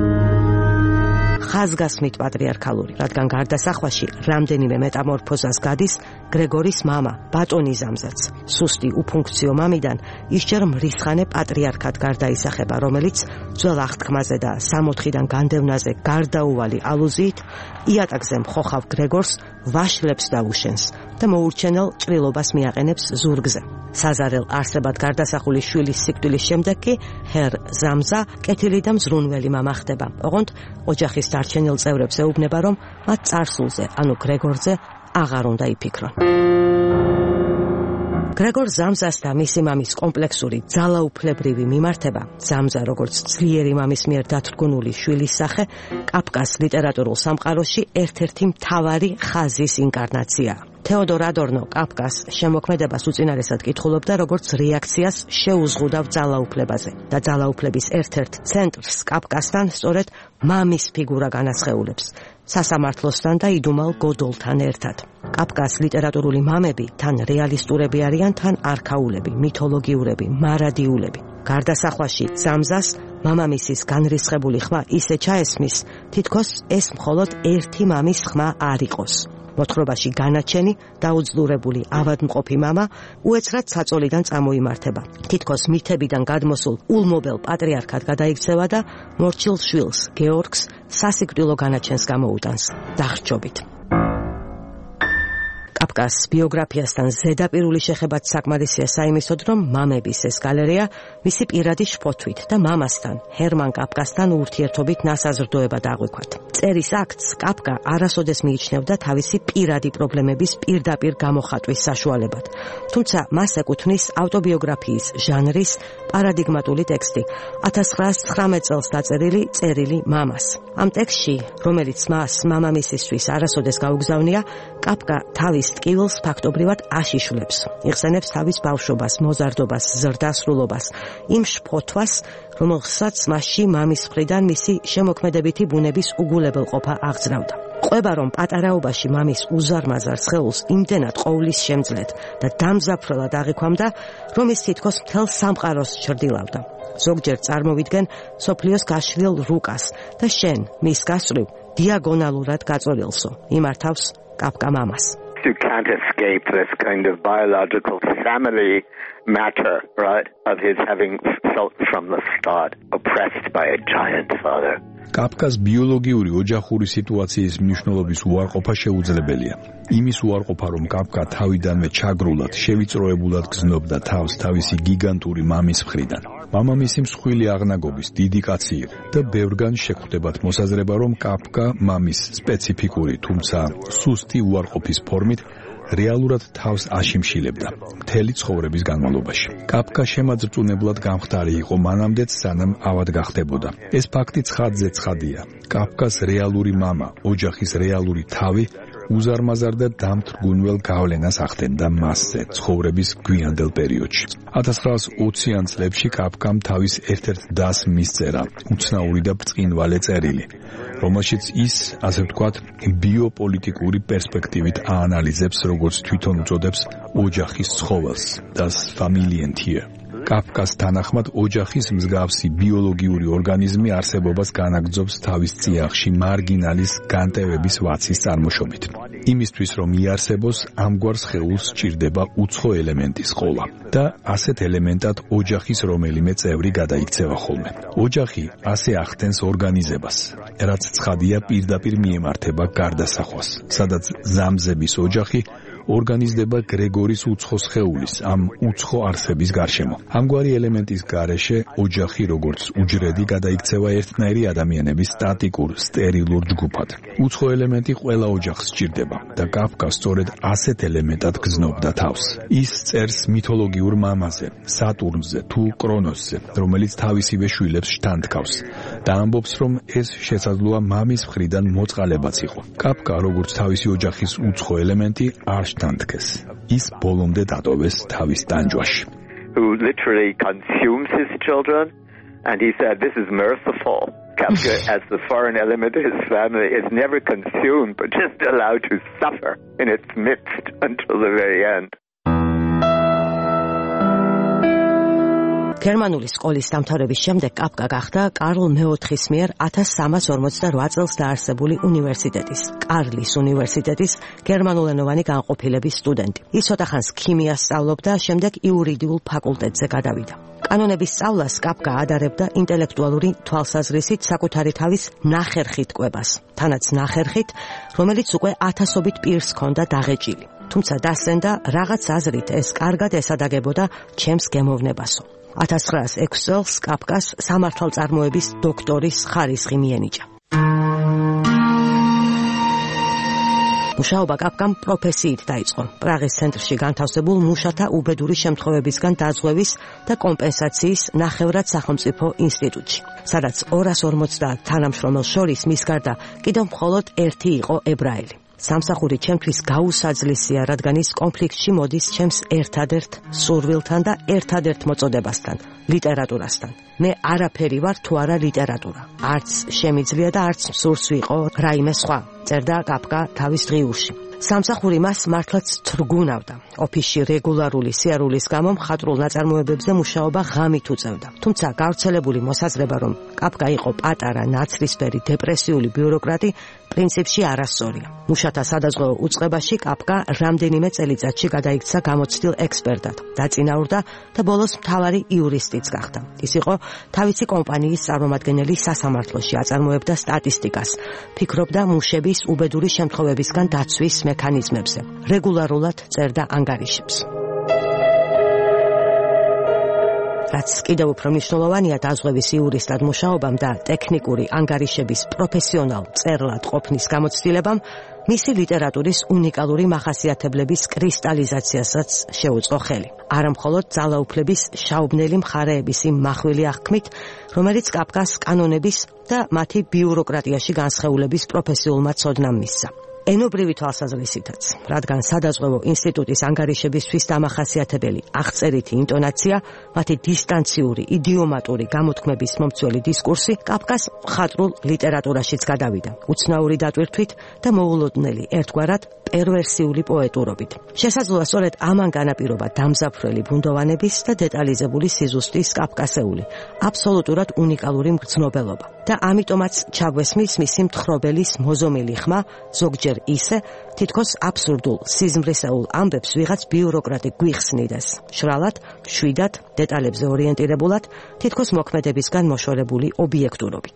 S1: ხაზგასმით პატრიარქალური, რადგან გარდასახვაში რამდენიმე მეტამორფოზას გადის გრეგორის მამა, ბატონი სამზაც. სუსტი უფუნქციო მამიდან ისჯერ მრისხანე პატრიარქად გარდაისახება, რომელიც ძველ აღთქმაზე და სამოთხიდან განდევნაზე გარდაუვალი ალუზიით იატაკზე მხოხავ გრეგორს ვაშლებს დაუშენს და მოურჩენელ ჭრილობას მიაყენებს ზურგზე. საზარელ არსებად გარდასახული შვილის სიკვდილის შემდეგ კი ჰერ სამზა კეთილი და მზრუნველი მამა ხდება. ოღონდ ოჯახის დარჩენილ წევრებს ეუბნება, რომ მათ წარსულზე, ანუ გრეგორზე აღარ უნდა იფიქრონ. გრეგორ სამზას და მისი მამის კომპლექსური ძალაუფლებრივი მიმართება, სამზა როგორც ძლიერი მამის მიერ დათრგუნული შვილის სახე, კაფკას ლიტერატურულ სამყაროში ერთ-ერთი მთავარი ხაზის ინკარნაციაა. თეოდორ ადორნო კაფკას შემოქმედებას უწინარესად კითხულობდა, როგორც რეაქციას შეუზღუდავ ძალაუფლებაზე და ძალაუფლების ერთ-ერთ ცენტრს კაფკასთან სწორედ მამის ფიგურა განასხეულებს, სასამართლოსთან და იდუმალ გოდოლთან ერთად. კაფკას ლიტერატურული მამები თან რეალისტურები არიან, თან არქაულები, მითოლოგიურები, მარადიულები. გარდასახვაში სამზას მამამისის განრისხებული ხმა ისე ჩაესმის, თითქოს ეს მხოლოდ ერთი მამის ხმა არ იყოს. მოთხრობაში განაჩენი, დაუძლურებული, ავადმყოფი მამა უეცრად საწოლიდან წამოიმართება. თითქოს მითებიდან გადმოსულ ულმობელ პატრიარქად გადაიქცევა და მორჩილ შვილს, გეორგს, სასიკვდილო განაჩენს გამოუტანს დახრჩობით. კაფკას ბიოგრაფიასთან ზედაპირული შეხებაც საკმარისია საიმისოდ, რომ მამების ეს გალერეა მისი პირადი შფოთვით და მამასთან, ჰერმან კაფკასთან ურთიერთობით ნასაზრდოება დააღვიქვათ. წერის აქტს კაფკა არასოდეს მიიჩნევდა თავისი პირადი პრობლემების პირდაპირ გამოხატვის საშუალებად. თუმცა მას ეკუთვნის ავტობიოგრაფიის ჟანრის პარადიგმატული ტექსტი, ათას ცხრაას ცხრამეტ წელს დაწერილი წერილი მამას. ამ ტექსტში, რომელიც მას მამამისისთვის არასოდეს გაუგზავნია, კაფკა თავის ტკივილს ფაქტობრივად აშიშვლებს. იხსენებს თავის ბავშვობას, მოზარდობას, ზრდასრულობას, იმ შფოთვას, რომელსაც მასში მამის მხრიდან მისი შემოქმედებითი ბუნების უგულებელყოფა აღძრავდა. ყვება, რომ პატარაობაში მამის უზარმაზარ სხეულს იმდენად ყოვლის შემძლეთ და დამზაფრველად აღიქვამდა, რომ ის თითქოს მთელ სამყაროს ჩრდილავდა. ზოგჯერ წარმოვიდგენ სოფლიოს გაშლილ რუკას და შენ მის გასწვრივ დიაგონალურად გაწოლილსო, იმართავს კაფკა მამას.
S2: You can't escape this kind of biological family matter, right, of his having felt from the start oppressed by a giant father.
S3: კაფკას ბიოლოგიური ოჯახური სიტუაციის მნიშვნელობის უარყოფა შეუძლებელია. იმის უარყოფა, რომ კაფკა თავიდანვე ჩაგრულად, შევიწროებულად გზნობდა თავს თავისი გიგანტური მამის მხრიდან. მამამისი მსხვილი აღნაგობის დიდი კაცი იყო და ბევრგან შეგვხვდებათ მოსაზრება, რომ კაფკა მამის სპეციფიკური, თუმცა სუსტი უარყოფის ფორმით რეალურად თავს აშიმშილებდა მთელი ცხოვრების განმავლობაში. კაფკა შემაძრწუნებლად გამხდარი იყო მანამდეც, სანამ ავად გახდებოდა. ეს ფაქტი ცხადზე ცხადია. კაფკას რეალური მამა, ოჯახის რეალური თავი უზარმაზარ და დამთრგუნველ გავლენას ახდენდა მასზე ცხოვრების გვიანდელ პერიოდში. ათას ცხრაას ოციან წლებში კაფკამ თავის ერთ-ერთ დასს მისწერა უცნაური და ბრწყინვალე წერილი, რომელშიც ის, ასე ვთქვათ, ბიოპოლიტიკური პერსპექტივით აანალიზებს, როგორც თვითონ უწოდებს, ოჯახის ცხოველს, das Familientier. კაფკას თანახმად ოჯახის მსგავსი ბიოლოგიური ორგანიზმი არსებობას განაგრძობს თავის წიაღში მარგინალის განტევების ვაცის წარმოშობით. იმისთვის, რომ იარსებოს, ამგვარ სხეულს სჭირდება უცხო ელემენტის ყოლა და ასეთ ელემენტად ოჯახის რომელიმე წევრი გადაიქცევა ხოლმე. ოჯახი ასე ახდენს ორგანიზებას, რაც ცხადია პირდაპირ მიემართება გარდასახვას, სადაც ზამზების ოჯახი ორგანიზდება გრეგორის უცხო სხეულის, ამ უცხო არსების გარშემო. ამგვარი ელემენტის გარეშე ოჯახი როგორც უჯრედი გადაიქცევა ერთნაირი ადამიანების სტატიკურ, სტერილურ ჯგუფად. უცხო ელემენტი ყველა ოჯახს სჭირდება და კაფკა სწორედ ასეთ ელემენტად გზნობდა თავს. ის წერს მითოლოგიურ მამაზე, სატურნზე თუ კრონოსზე, რომელიც თავისივე შვილებს შთანთქავს და ამბობს, რომ ეს შესაძლოა მამის მხრიდან მოწყალებაც იყო. კაფკა როგორც თავისი ოჯახის უცხო ელემენტი არ შთანთქეს. ის ბოლომდე დატოვეს თავის ტანჯვაში.
S2: Who literally consumes his children, and he said, this is merciful. Kafka, as the foreign element of his family, is never consumed, but just allowed to suffer in its midst until the very end.
S1: გერმანული სკოლის დამთავრების შემდეგ კაფკა გახდა კარლ მეოთხის მიერ ათას სამას ორმოცდაოთხ წელს დაარსებული უნივერსიტეტის, კარლის უნივერსიტეტის გერმანულენოვანი განყოფილების სტუდენტი. ის ოთახანს ქიმიას სწავლობდა, შემდეგ იურიდიულ ფაკულტეტზე გადავიდა. კანონების სწავლას კაფკა ადარებდა ინტელექტუალური თვალსაზრისით საკუთარი თავის ნახერხით კვებას, თანაც ნახერხით, რომელიც უკვე ათასობით პირს ჰქონდა დაღეჭილი. თუმცა დასცენდა, რაღაც აზრით ეს კარგად ესადაგებოდა ჩემს გემოვნებასო. ათას ცხრაას ექვსი წელს კაფკას სამართალწარმოების დოქტორის ხარისხი მიენიჭა. მუშაობა კაფკამ პროფესიით დაიწყო. პრაღის ცენტრში განთავსებულ მუშათა უბედური შემთხვევებისგან დაზღვევის და კომპენსაციის ნახევრად სახელმწიფო ინსტიტუტში, სადაც ორას ორმოცდაათ თანამშრომელს შორის მის გარდა კიდევ მხოლოდ ერთი იყო ებრაელი. სამსახური ჩემთვის გაუსაძლისია, რადგან ის კონფლიქტში მოდის ჩემს ერთადერთ სურვილთან და ერთადერთ მოწოდებასთან, ლიტერატურასთან. მე არაფერი ვარ თუ არა ლიტერატურა. არც შემიძლია და არც მსურს ვიყო რაიმე სხვა, წერდა კაფკა თავის დღიურში. სამსახური მას მართლაც თრგუნავდა. ოფისში რეგულარული სიარულის გამო მხატვრულ ნაწარმოებებზე მუშაობა ღამით უწევდა. თუმცა გავრცელებული მოსაზრება, რომ კაფკა იყო პატარა, ნაცრისფერი, დეპრესიული ბიუროკრატი, პრინციპში არასწორია. მუშათა სადაზღვევო უწყებაში კაფკა რამდენიმე წელიწადში გადაიქცა გამოცდილ ექსპერტად, დაწინაურდა და ბოლოს მთავარი იურისტიც გახდა. ის იყო თავისი კომპანიის წარმომადგენელი სასამართლოში, აწარმოებდა სტატისტიკას, ფიქრობდა მუშების უბედური შემთხვევებისგან დაცვის მექანიზმებზე. რეგულარულად წერდა ანგარიშებს. რაც კიდევ უფრო მნიშვნელოვანია დაზღვევის იურისტად მუშაობამ და ტექნიკური ანგარიშების პროფესიონალ წერლად ყოფნის გამოცდილებამ, მისი ლიტერატურის უნიკალური მახასიათებლების კრისტალიზაციასაც შეუწყო ხელი. არა მხოლოდ ძალაუფლების შაუბნელი მხარეების იმ מחვილი აღქმით, რომელიც კაფკას კანონების და მათი ბიუროკრატიაში განსხეულების პროფესიულმა ცოდნამ მისცა. ენობრივი თვალსაზრისითაც, რადგან სადაზღვევო ინსტიტუტის ანგარიშებისთვის დამახასიათებელი აღწერითი ინტონაცია, მათი დისტანციური, იდიომატური გამოთქმების მომცველი დისკურსი კაფკას მხატვრულ ლიტერატურაშიც გადავიდა, უცნაური დატვირთვით და მოულოდნელი ერთგვარად პერვერსიული პოეტურობით. შესაძლოა სწორედ ამან განაპირობა დამზაფრელი ბუნდოვანების და დეტალიზებული სიზუსტის კაფკასეული, აბსოლუტურად უნიკალური მგრძნობელობა. და ამიტომაც ჩაგვესმის მისი მთხრობელის მოზომილი ხმა, ზოგჯერ ისე, თითქოს აბსურდულ სიზმრისეულ ამბებს ვიღაც ბიუროკრატი გვიხსნიდეს. შრალად, მშვიდად, დეტალებზე ორიენტირებულად, თითქოს მოქმედებისგან მოშორებული ობიექტურობით.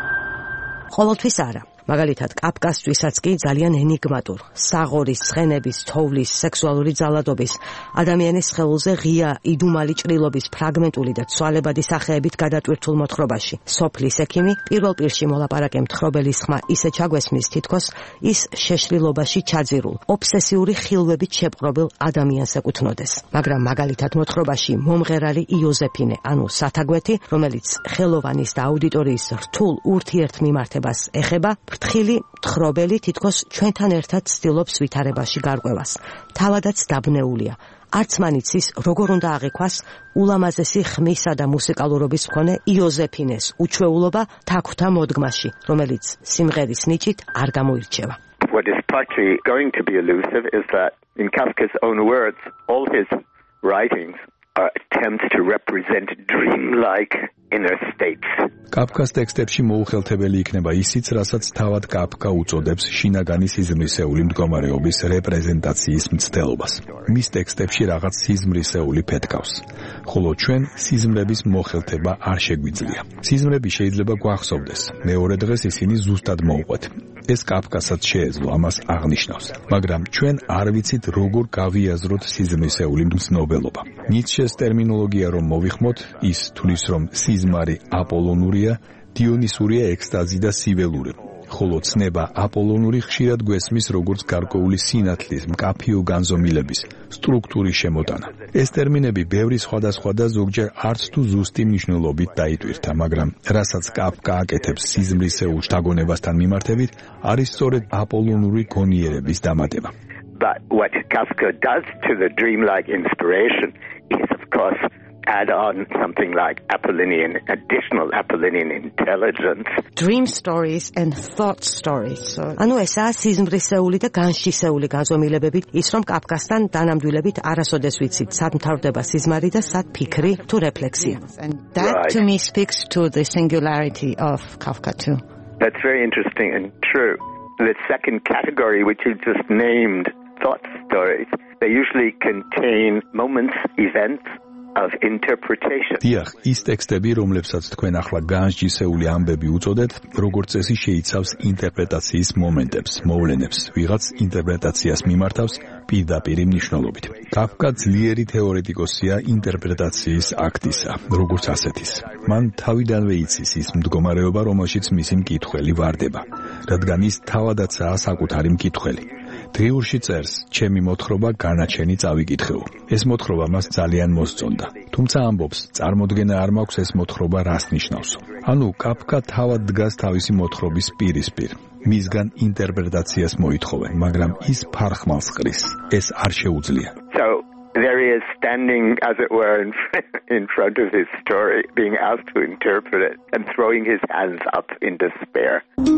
S1: ყოველთვის არა. მაგალითად, კაფკასთვისაც კი ძალიან ენიგმატურ, საღორის, ცხენების, თოვლის, სექსუალური ძალადობის, ადამიანის სხეულზე ღია იდუმალი ჭრილობის ფრაგმენტული და ცვალებადი სახეებით გადატვირთულ მოთხრობაში. სოფლის ექიმი პირველ პირში მოლაპარაკე მთხრობელის ხმა ისე ჩაგვესმის თითქოს ის შეშლილობაში ჩაძირულ, ობსესიური ხილვებით შეპყრობილ ადამიანს ეკუთვნოდეს. მაგრამ მაგალითად მოთხრობაში მომღერალი იოზეფინე, ანუ სათაგვეთი, რომელიც ხელოვანის და აუდიტორიის რთულ ურთიერთმიმართებას ეხება, ფრთხილი მთხრობელი თითქოს ჩვენთან ერთად ცდილობს ვითარებაში გარკვევას. თავადაც დაბნეულია. არც მან იცის, როგორ უნდა აღიქვას ულამაზესი ხმისა და მუსიკალურობის მქონე იოზეფინეს უჩვეულობა თაგვთა მოდგმაში, რომელიც სიმღერის ნიჭით არ გამოირჩევა.
S2: What is partly going to be elusive is that in Kafka's own words, all his writings are attempts to represent dreamlike inner states.
S3: კაფკას ტექსტებში მოუხელთებელი იქნება ისიც, რასაც თავად კაფკა უწოდებს შინაგანი სიზმრისეული მდგომარეობის რეპრეზენტაციის მცდელობას. მის ტექსტებში რაღაც სიზმრისეული ფეთქავს, ხოლო ჩვენ სიზმრების მოხელთება არ შეგვიძლია. სიზმრები შეიძლება გვახსოვდეს, მეორე დღეს ისინი ზუსტად მოუყვეთ. ეს კაფკასაც შეეძლო ამას აღნიშნავს, მაგრამ ჩვენ არ ვიცით როგორ გავიაზროთ სიზმრისეული მცნობელობა. ნიცშეს ტერმინოლოგია რომ მოვიხმოთ, ის თulis რომ სიზმარი აპოლონურია, დიონისურია ექსტაზი და სიველური. ხოლო ცნება აპოლონური ხშირად გვესმის როგორც გარკვეული სინათლის, მკაფიო განზომილების, სტრუქტურის შემოტანა. ეს ტერმინები ბევრი სხვადასხვა და ზოგჯერ არც თუ ზუსტი მნიშვნელობით დაიტვირთა, მაგრამ რასაც კაფკა აკეთებს სიზმრისეულ შთაგონებასთან მიმართებით, არის სწორედ აპოლონური გონიერების დამატება.
S2: But what Kafka does to the dreamlike inspiration is, of course, add on something like Apollinian, additional Apollinian intelligence.
S1: Dream stories and thought stories. So, ანუ ესაა სიზმრისეული და განშისეული განზომილებები, ის რომ კაფკასთან დანამდვილებით არასოდეს ვიცით, სად მთავრდება სიზმარი და სად ფიქრი თუ რეფლექსია.
S4: And that right. to me speaks to the singularity of Kafka too.
S2: That's very interesting and true. The second category, which you just named, thought stories, they usually contain moments, events, of interpretation.
S3: დიახ, ის ტექსტები, რომლებსაც თქვენ ახლა განსჯისეული ამბები უწოდეთ, როგორც წესი შეიცავს ინტერპრეტაციის მომენტებს, მოვლენებს, ვიღაც ინტერპრეტაციას მიმართავს პირდაპირი მნიშვნელობით. კაფკა ძლიერი თეორეტიკოსია ინტერპრეტაციის აქტისა, როგორც ასეთის. მან თავიდანვე იცის ის მდგომარეობა, რომელშიც მისი მკითხველი ვარდება, რადგან ის თავადაცაა საკუთარი მკითხველი. დღიურში წერს, ჩემი მოთხრობა განაჩენი წავიკითხეო. ეს მოთხრობა მას ძალიან მოსწონდა. თუმცა ამბობს, წარმოდგენა არ მაქვს ეს მოთხრობა რას ნიშნავს. ანუ კაფკა თავად დგას თავისი მოთხრობის პირისპირ. მისგან ინტერპრეტაციას მოითხოვენ, მაგრამ ის ფარხმალს ყრის. ეს არ შეუძლია.
S2: So there he is standing, as it were, in, in front of his story, being asked to interpret it and throwing his hands up in despair.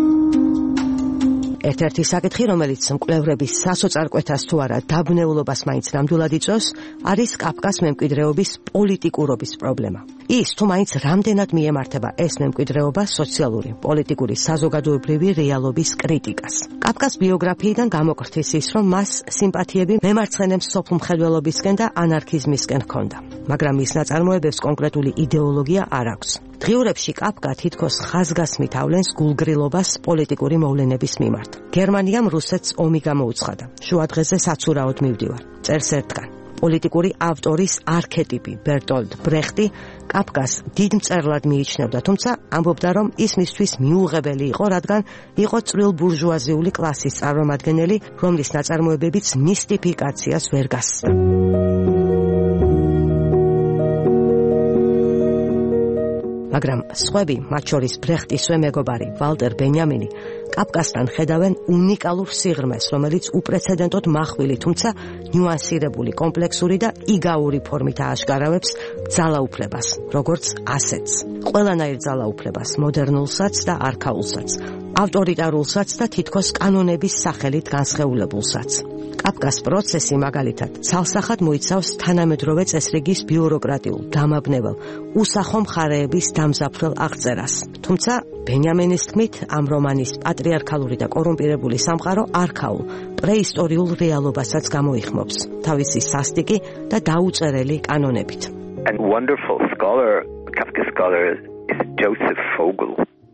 S1: ერთ-ერთი საკითხი, რომელიც მკვლევრების სასოწარკვეთას თუ არა დაბნეულობას მაინც ნამდვილად იწვევს, არის კაფკას მემკვიდრეობის პოლიტიკურობის პრობლემა. ის თუ მაინც რამდენად მიემართება ეს მემკვიდრეობა სოციალური, პოლიტიკური, საზოგადოებრივი რეალობის კრიტიკას. კაფკას ბიოგრაფიიდან გამოკრთის ის, რომ მას სიმპათიები მემარცხენე მსოფლმხედველობისკენ და ანარქიზმისკენ ჰქონდა, მაგრამ მის ნაწარმოებებს კონკრეტული იდეოლოგია არ აქვს. დღიურებში კაფკა თითქოს ხაზგასმით ავლენს გულგრილობას პოლიტიკური მოვლენების მიმართ. გერმანიამ რუსეთს ომი გამოუცხადა. შუა დღეზე საცურაოდ მივდივარ. წერს ერთგან. პოლიტიკური ავტორის არქეტიპი ბერტოლდ ბრეხტი კაფკას დიდ მწერლად მიიჩნევდა, თუმცა ამბობდა, რომ ის მისთვის მიუღებელი იყო, რადგან იყო წვრილ ბურჟუაზიული კლასის წარმომადგენელი, რომლის ნაწარმოებებიც მისტიფიკაციას ვერ გასცდა. მაგრამ სხვები, მათ შორის ბრეხტისვე მეგობარი ვალტერ ბენიამინი, კაფკასთან ხედავენ უნიკალურ სიღრმეს, რომელიც უპრეცედენტოდ מחვილი, თუმცა ნიუანსირებული, კომპლექსური და იგავური ფორმით ააშკარავებს ძალაუფლებას, როგორც ასეთს. ყველანაირ ძალაუფლებას, მოდერნულსაც და არქაულსაც, ავტორიტარულსაც და თითქოს კანონების სახელით განსხეულებულსაც. კაფკას პროცესი მაგალითად ცალსახად მოიცავს თანამედროვე წესრიგის ბიუროკრატიულ, დამაბნეველ, უსახო მხარეების დამზაფრელ აღწერას. თუმცა ბენიამინის თქმით, ამ რომანის პატრიარქალური და კორუმპირებული სამყარო არქაულ, პრეისტორიულ რეალობასაც გამოიხმობს, თავისი სასტიკი და დაუწერელი კანონებით.
S2: And wonderful scholar, Kafka scholar is Joseph Fogel.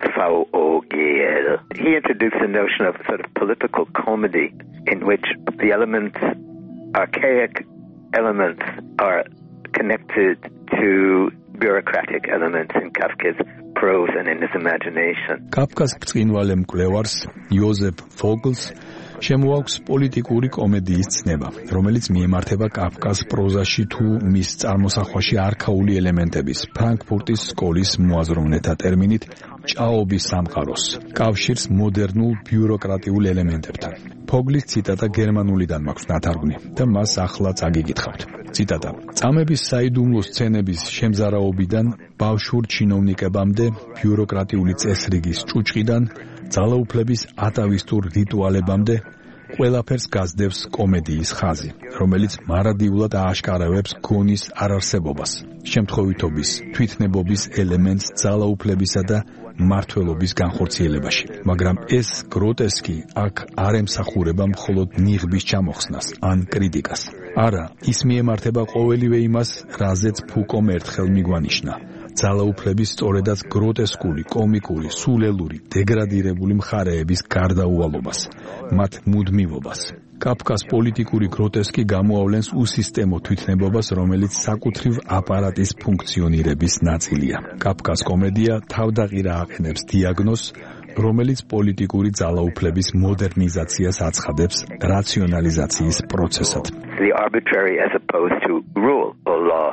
S2: He introduced the notion of sort of political comedy in which the elements, archaic elements, are connected to bureaucratic elements in Kafka's prose and in his imagination.
S3: Kafkas ბრწყინვალე მკვლევარს იოზეფ ფოგლს შემოაქვს პოლიტიკური კომედიის ცნება, რომელიც მიემართება კაფკას პროზაში თუ მის წარმოსახვაში არქაული ელემენტების, ფრანკფურტის სკოლის მოაზროვნეთა ტერმინით ჭაობის სამყაროს, კავშირს მოდერნულ ბიუროკრატიულ ელემენტებთან. ფოგლის ციტატა გერმანულიდან მაქვს ნათარგმნი და მას ახლა წაგიკითხავთ. ციტატა: წამების საიდუმლო სცენების შემზარავობიდან ბავშვურ ჩინოვნიკებამდე, ბიუროკრატიული წესრიგის ჭუჭყიდან ძალაუფლების ატავისტურ რიტუალებამდე ყველაფერს გასდევს კომედიის ხაზი, რომელიც მარადიულად ააშკარავებს გონის არარსებობას, შემთხვევითობის, თვითნებობის ელემენტს ძალაუფლებისა და მმართველობის განხორციელებაში. მაგრამ ეს გროტესკი აქ არ ემსახურება მხოლოდ ნიღბის ჩამოხსნას ან კრიტიკას. არა, ის მიემართება ყოველივე იმას, რაზეც ფუკომ ერთხელ მიგვანიშნა. ძალაუფლების სწორედაც გროტესკული, კომიკური, სულელური, დეგრადირებული მხარეების გარდაუვალობას, მათ მუდმივობას. კაფკას პოლიტიკური გროტესკი გამოავლენს უსისტემო თვითნებობას, რომელიც საკუთრივ აპარატის ფუნქციონირების ნაწილია. კაფკას კომედია თავდაყირა აყენებს დიაგნოზს, რომელიც პოლიტიკური ძალაუფლების მოდერნიზაციას აცხადებს რაციონალიზაციის პროცესად.
S2: The arbitrary as opposed to rule or law.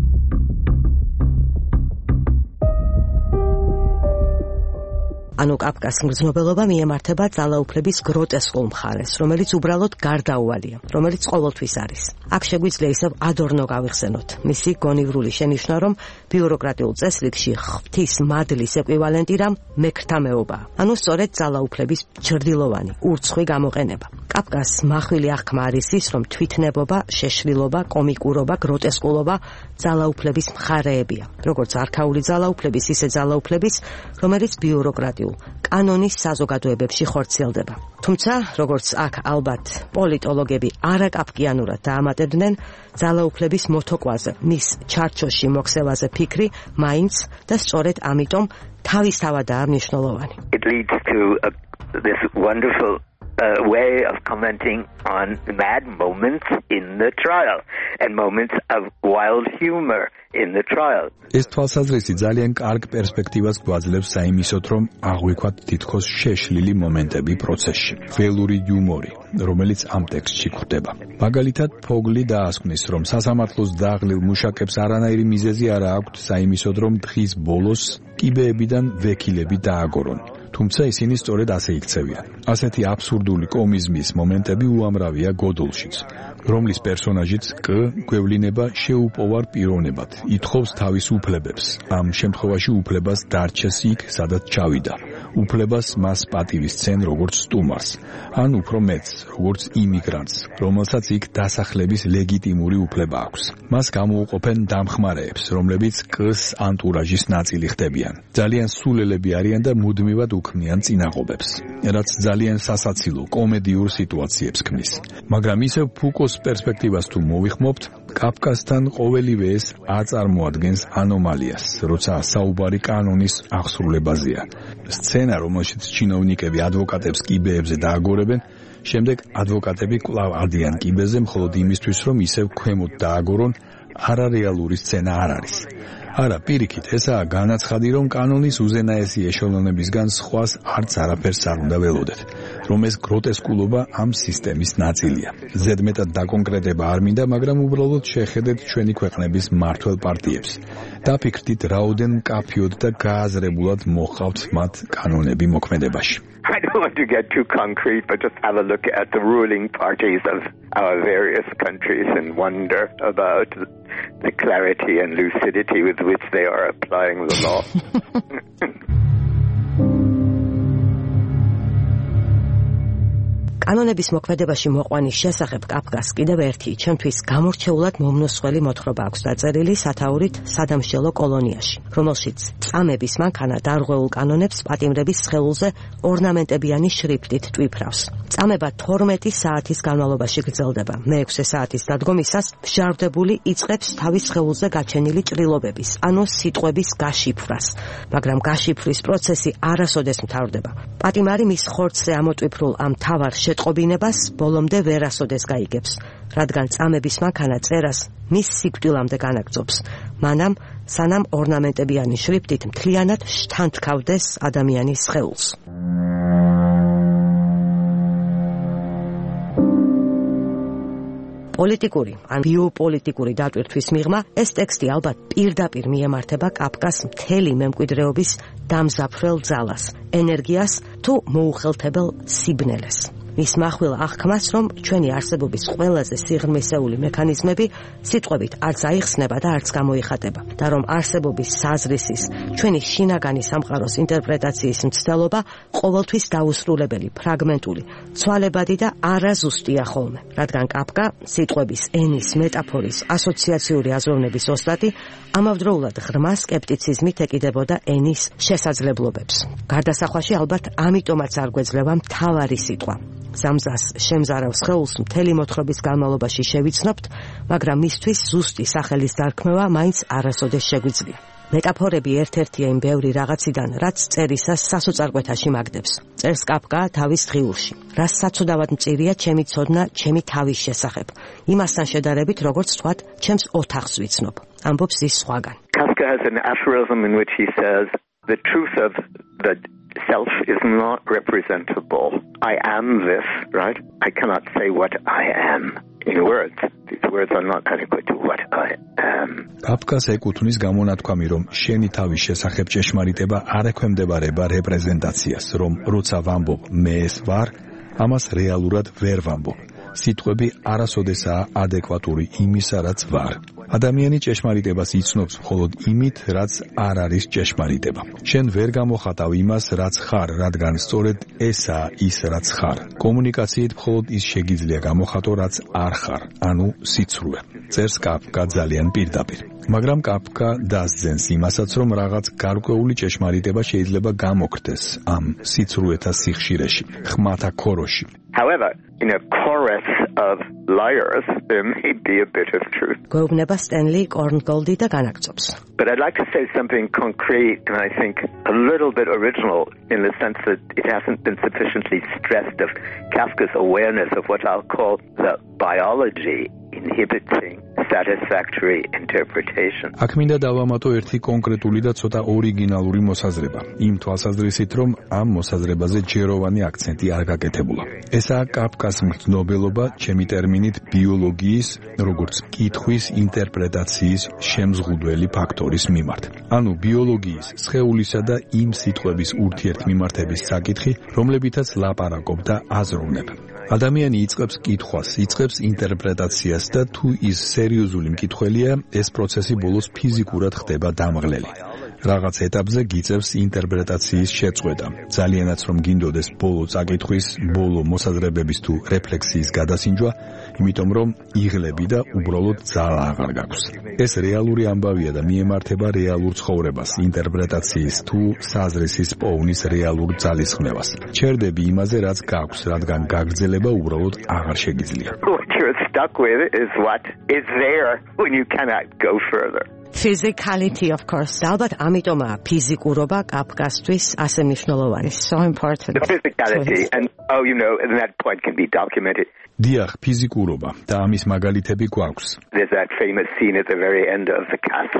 S1: ანუ კაფკას მგრძნობელობა მიემართება ძალაუფლების გროტესკულ მხარეს, რომელიც უბრალოდ გარდაუვალია, რომელიც ყოველთვის არის. აქ შეგვიძლია ისევ ადორნო გავიხსენოთ. მისი გონივრული შენიშვნა, რომ ბიუროკრატიულ წესრიგში ღვთის მადლის ეკვივალენტი რამ მექრთამეობაა. ანუ სწორედ ძალაუფლების ჯრდილოვანი, ურცხვი გამოყენება. კაფკას მახვილი აღქმა არის ის, რომ თვითნებობა, შეშლილობა, კომიკურობა, გროტესკულობა ძალაუფლების მხარეებია. როგორც არქაული ძალაუფლების, ისე ძალაუფლების, რომელიც ბიუროკრატიულ კანონის საზოგადოებებში ხორციელდება. თუმცა, როგორც აქ ალბათ პოლიტოლოგები არაკაფკიანურად დაამატებდნენ, ძალაუფლების მოთოკვაზე, მის ჩარჩოში მოქცევაზე ფიქრი მაინც და სწორედ ამიტომ თავისთავადაა მნიშვნელოვანი.
S2: It leads to a, this wonderful a way of commenting on mad moments in the trial and moments of wild humor in the trial.
S3: ეს თვალსაზრისი ძალიან კარგ პერსპექტივას გვაძლევს საიმისოდ, რომ აღვიქვათ თითქოს შეშლილი მომენტები პროცესში, ველური იუმორი, რომელიც ამ ტექსტში გვხვდება. მაგალითად, ფოგლი დაასკვნის, რომ სასამართლოს დაღლილ მუშაკებს არანაირი მიზეზი არ აქვთ საიმისოდ, რომ დღის ბოლოს კიბეებიდან ვექილები დააგორონ. თუმცა ისინი სწორედ ასე იქცევიან. ასეთი აბსურდული კომიზმის მომენტები უამრავია გოდოლშიც, რომლის პერსონაჟიც კ გვევლინება შეუპოვარ პიროვნებად, ითხოვს თავის უფლებებს. ამ შემთხვევაში უფლებას დარჩეს იქ, სადაც ჩავიდა. უფლებას მას პატივისცენ როგორც სტუმარს, ან უფრო მეც, როგორც იმიგრანტს, რომელსაც იქ დასახლების ლეგიტიმური უფლება აქვს. მას გამოუყოფენ დამხმარეებს, რომლებიც კ-ს ანტურაჟის ნაწილი ხდებიან. ძალიან სულელები არიან და მუდმივად უქმნიან წინაღობებს, რაც ძალიან სასაცილო კომედიურ სიტუაციებს ქმნის. მაგრამ ისევ ფუკოს პერსპექტივას თუ მოვიხმობთ, კაფკასთან ყოველივე ეს აწარმოადგენს ანომალიას, როცა საუბარი კანონის აღსრულებაზეა. სცენა, რომელშიც ჩინოვნიკები ადვოკატებს კიბეებზე დააგორებენ, შემდეგ ადვოკატები კვლავ ადიან კიბეზე მხოლოდ იმისთვის, რომ ისევ ქვემოთ დააგორონ, არარეალური სცენა არ არის. არა, პირიქით, ესაა განაცხადი, რომ კანონის უზენაესი ეშელონებისგან სხვას არც არაფერს არ უნდა ველოდეთ, რომ ეს გროტესკულობა ამ სისტემის ნაწილია. ზედმეტად დაკონკრეტება არ მინდა, მაგრამ უბრალოდ შეხედეთ ჩვენი ქვეყნების მმართველ პარტიებს. დაფიქრდით, რაოდენ მკაფიოდ და გააზრებულად მოჰყავთ მათ კანონები მოქმედებაში.
S2: I don't want to get too concrete, but just have a look at the ruling parties of our various countries and wonder about the clarity and lucidity with which they are applying the law.
S1: კანონების მოქმედებაში მოყვანის შესახებ კაფკას კიდევ ერთი ჩემთვის გამორჩეულად მომნოსხველი მოთხრობა აქვს დაწერილი სათაურით სადამშელო კოლონიაში, რომელშიც წამების მანქანა დარღვეულ კანონებს პატიმრების სხეულზე ორნამენტებიანი შრიფტით ტვიფრავს. წამება თორმეტი საათის განმავლობაში გრძელდება. მეექვსე საათის დადგომისას მჟავრდებული იწყებს თავის სხეულზე გაჩენილი ჭრილობების, ანუ სიტყვების გაშიფვრას, მაგრამ გაშიფვრის პროცესი არასოდეს მთავრდება. პატიმარი მის ხორცზე ამოტვიფრულ ამ თავარ შეტყობინებას ბოლომდე ვერასოდეს გაიგებს, რადგან წამების მანქანა წერას მის სიკვდილამდე განაგრძობს, მანამ სანამ ორნამენტებიანი შრიფტით მთლიანად შთანთქავდეს ადამიანის სხეულს. პოლიტიკური ან ბიოპოლიტიკური დატვირთვის მიღმა ეს ტექსტი ალბათ პირდაპირ მიემართება კაფკას მთელი მემკვიდრეობის დამზაფრელ ძალას, ენერგიას თუ მოუხელთებელ სიბნელეს. მის მახვილ აღქმას, რომ ჩვენი არსებობის ყველაზე სიღრმისეული მექანიზმები სიტყვებით არც აიხსნება და არც გამოიხატება და რომ არსებობის საზრისის, ჩვენი შინაგანი სამყაროს ინტერპრეტაციის მცდელობა ყოველთვის დაუსრულებელი, ფრაგმენტული, ცვალებადი და არაზუსტია ხოლმე, რადგან კაფკა სიტყვების, ენის, მეტაფორის, ასოციაციური აზროვნების ოსტატი ამავდროულად ღრმა სკეპტიციზმით ეკიდებოდა ენის შესაძლებლობებს. გარდასახვაში ალბათ ამიტომაც არ გვეძლევა მთავარი სიტყვა. ზამზას შემზარავ სხეულს მთელი მოთხრობის განმავლობაში შევიცნობთ, მაგრამ მისთვის ზუსტი სახელის დარქმევა მაინც არასოდეს შეგვიძლია. მეტაფორები ერთ-ერთია იმ ბევრი რაღაციდან, რაც წერისას სასოწარკვეთაში მაგდებს. წერს კაფკა თავის ღიურში. რას საცუდავად მწირია ჩემი ცოდნა ჩემი თავის შესახებ. იმასთან შედარებით, როგორც თქვათ, ჩემს ოთახს ვიცნობ. ამბობს ის სხვაგან.
S2: Kafka has an aphorism in which he says, the truth of the self is not representable. I am this, right? I cannot say what I am in words. These words are not adequate to what I am.
S3: კაფკას ეკუთვნის გამონათქვამი, რომ შენი თავის შესახებ ჭეშმარიტება არ ექვემდებარება რეპრეზენტაციას, რომ როცა ვამბობ მე ეს ვარ, ამას რეალურად ვერ ვამბობ. სიტყვები არასოდესაა ადეკვატური იმისა, რაც ვარ. ადამიანი ჭეშმარიტებას იცნობს მხოლოდ იმით, რაც არ არის ჭეშმარიტება. შენ ვერ გამოხატავ იმას, რაც ხარ, რადგან სწორედ ესაა ის, რაც ხარ. კომუნიკაციით მხოლოდ ის შეგიძლია გამოხატო, რაც არ ხარ, ანუ სიცრუე. წერს კაფკა ძალიან პირდაპირ. მაგრამ კაფკა დასძენს იმასაც, რომ რაღაც გარკვეული ჭეშმარიტება შეიძლება გამოხდეს ამ სიცრუეთა სიხშირეში, ხმათა ქოროში.
S2: However, in a chorus of liars, there may be a bit of truth.
S1: გვეუბნება სტენლი კორნგოლდი და განაგწობს.
S2: But I'd like to say something concrete and I think a little bit original in the sense that it hasn't been sufficiently stressed of Kafka's awareness of what I'll call the biology inhibiting satisfactory interpretation.
S3: აქ მინდა დავამატო ერთი კონკრეტული და ცოტა ორიგინალური მოსაზრება. იმ თვალსაზრისით, რომ ამ მოსაზრებაზე ჯეროვანი აქცენტი არ გაკეთებულა. ესაა კაფკას მგრძნობელობა, ჩემი ტერმინით ბიოლოგიის, როგორც კითხვის ინტერპრეტაციის შემზღუდველი ფაქტორის მიმართ. ანუ ბიოლოგიის, სხეულისა და იმ სიტყვების ურთიერთმიმართების საკითხი, რომლებითაც ლაპარაკობ და აზროვნებ. ადამიანი იწყებს კითხვას, იწყებს ინტერპრეტაციას და თუ ის სერიოზული მკითხველია, ეს პროცესი ბოლოს ფიზიკურად ხდება დამღლელი. რაღაც ეტაპზე გიწევს ინტერპრეტაციის შეწყვეტა. ძალიანაც რომ გინდოდეს ბოლო წაკითხვის, ბოლო მოსაზრებების თუ რეფლექსიის გადასინჯვა, იმიტომ რომ იღლები და უბრალოდ ძალა აღარ გაქვს. ეს რეალური ამბავია და მიემართება რეალურ ცხოვრებას, ინტერპრეტაციის თუ საზრისის პოვნის რეალურ ძალისხმევას. ჩერდები იმაზე, რაც გაქვს, რადგან გაგრძელება უბრალოდ აღარ შეგიძლია.
S2: What you're stuck with is what is there when you cannot go further.
S1: Physicality, of course. ალბათ ამიტომაა ფიზიკურობა კაფკასთვის ასე მნიშვნელოვანი.
S4: So important.
S2: The physicality and oh you know and that point can be documented.
S3: დიახ, ფიზიკურობა და ამის მაგალითები გვაქვს.
S2: There's that famous scene at the very end of the castle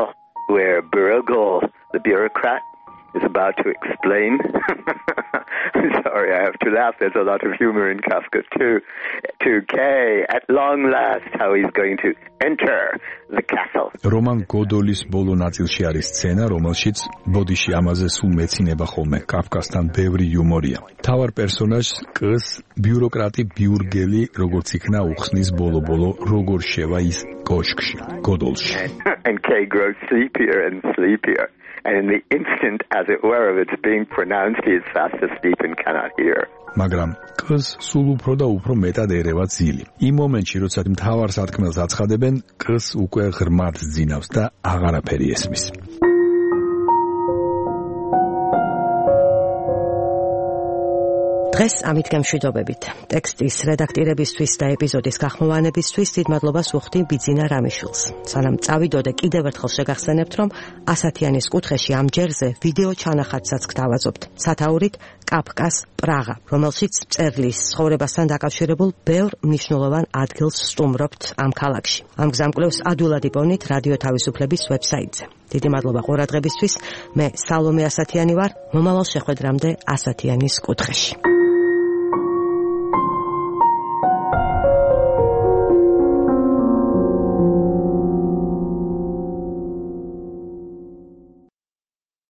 S2: where Bruegel, the bureaucrat, is about to explain. I'm sorry, I have to laugh. There's a lot of humor in Kafka too. To Kay, at long last, how he's going to enter the castle.
S3: რომან გოდოლის ბოლო ნაწილში არის სცენა, რომელშიც ბოდიში ამაზე სულ მეცინება ხოლმე კაფკასთან ბევრი იუმორია. თავარ პერსონაჟს კს ბიუროკრატი ბიურგელი როგორც იქნა უხსნის ბოლო-ბოლო როგორ შევა ის კოშკში, გოდოლში.
S2: And Kay grows sleepier and sleepier. And in the instant, as it were, of its being pronounced, he is fast asleep and cannot hear.
S3: მაგრამ კს სულ უფრო და უფრო მეტად ერევა ძილი. იმ მომენტში, როცა მთავარ სათქმელს აცხადებენ, კს უკვე ღრმად ძინავს და აღარაფერი ესმის.
S1: დღეს ამით გემშვიდობებით. ტექსტის რედაქტირებისთვის და ეპიზოდის გახმოვანებისთვის დიდ მადლობას ვუხდი ბიძინა რამიშვილს. სანამ წავიდო და კიდევ ერთხელ შეგახსენებთ, რომ ასათიანის კუთხეში ამ ჯერზე ვიდეო ჩანახატსაც გთავაზობთ. სათაურით კაფკას პრაღა, რომელშიც მწერლის ცხოვრებასთან დაკავშირებულ ბევრ მნიშვნელოვან ადგილს სტუმრობთ ამ ქალაქში. ამ გზამკვლევს ადვილად იპოვნით რადიო თავისუფლების ვებსაიტზე. დიდი მადლობა ყურადღებისთვის. მე სალომე ასათიანი ვარ. მომავალ შეხვედრამდე ასათიანის კუთხეში.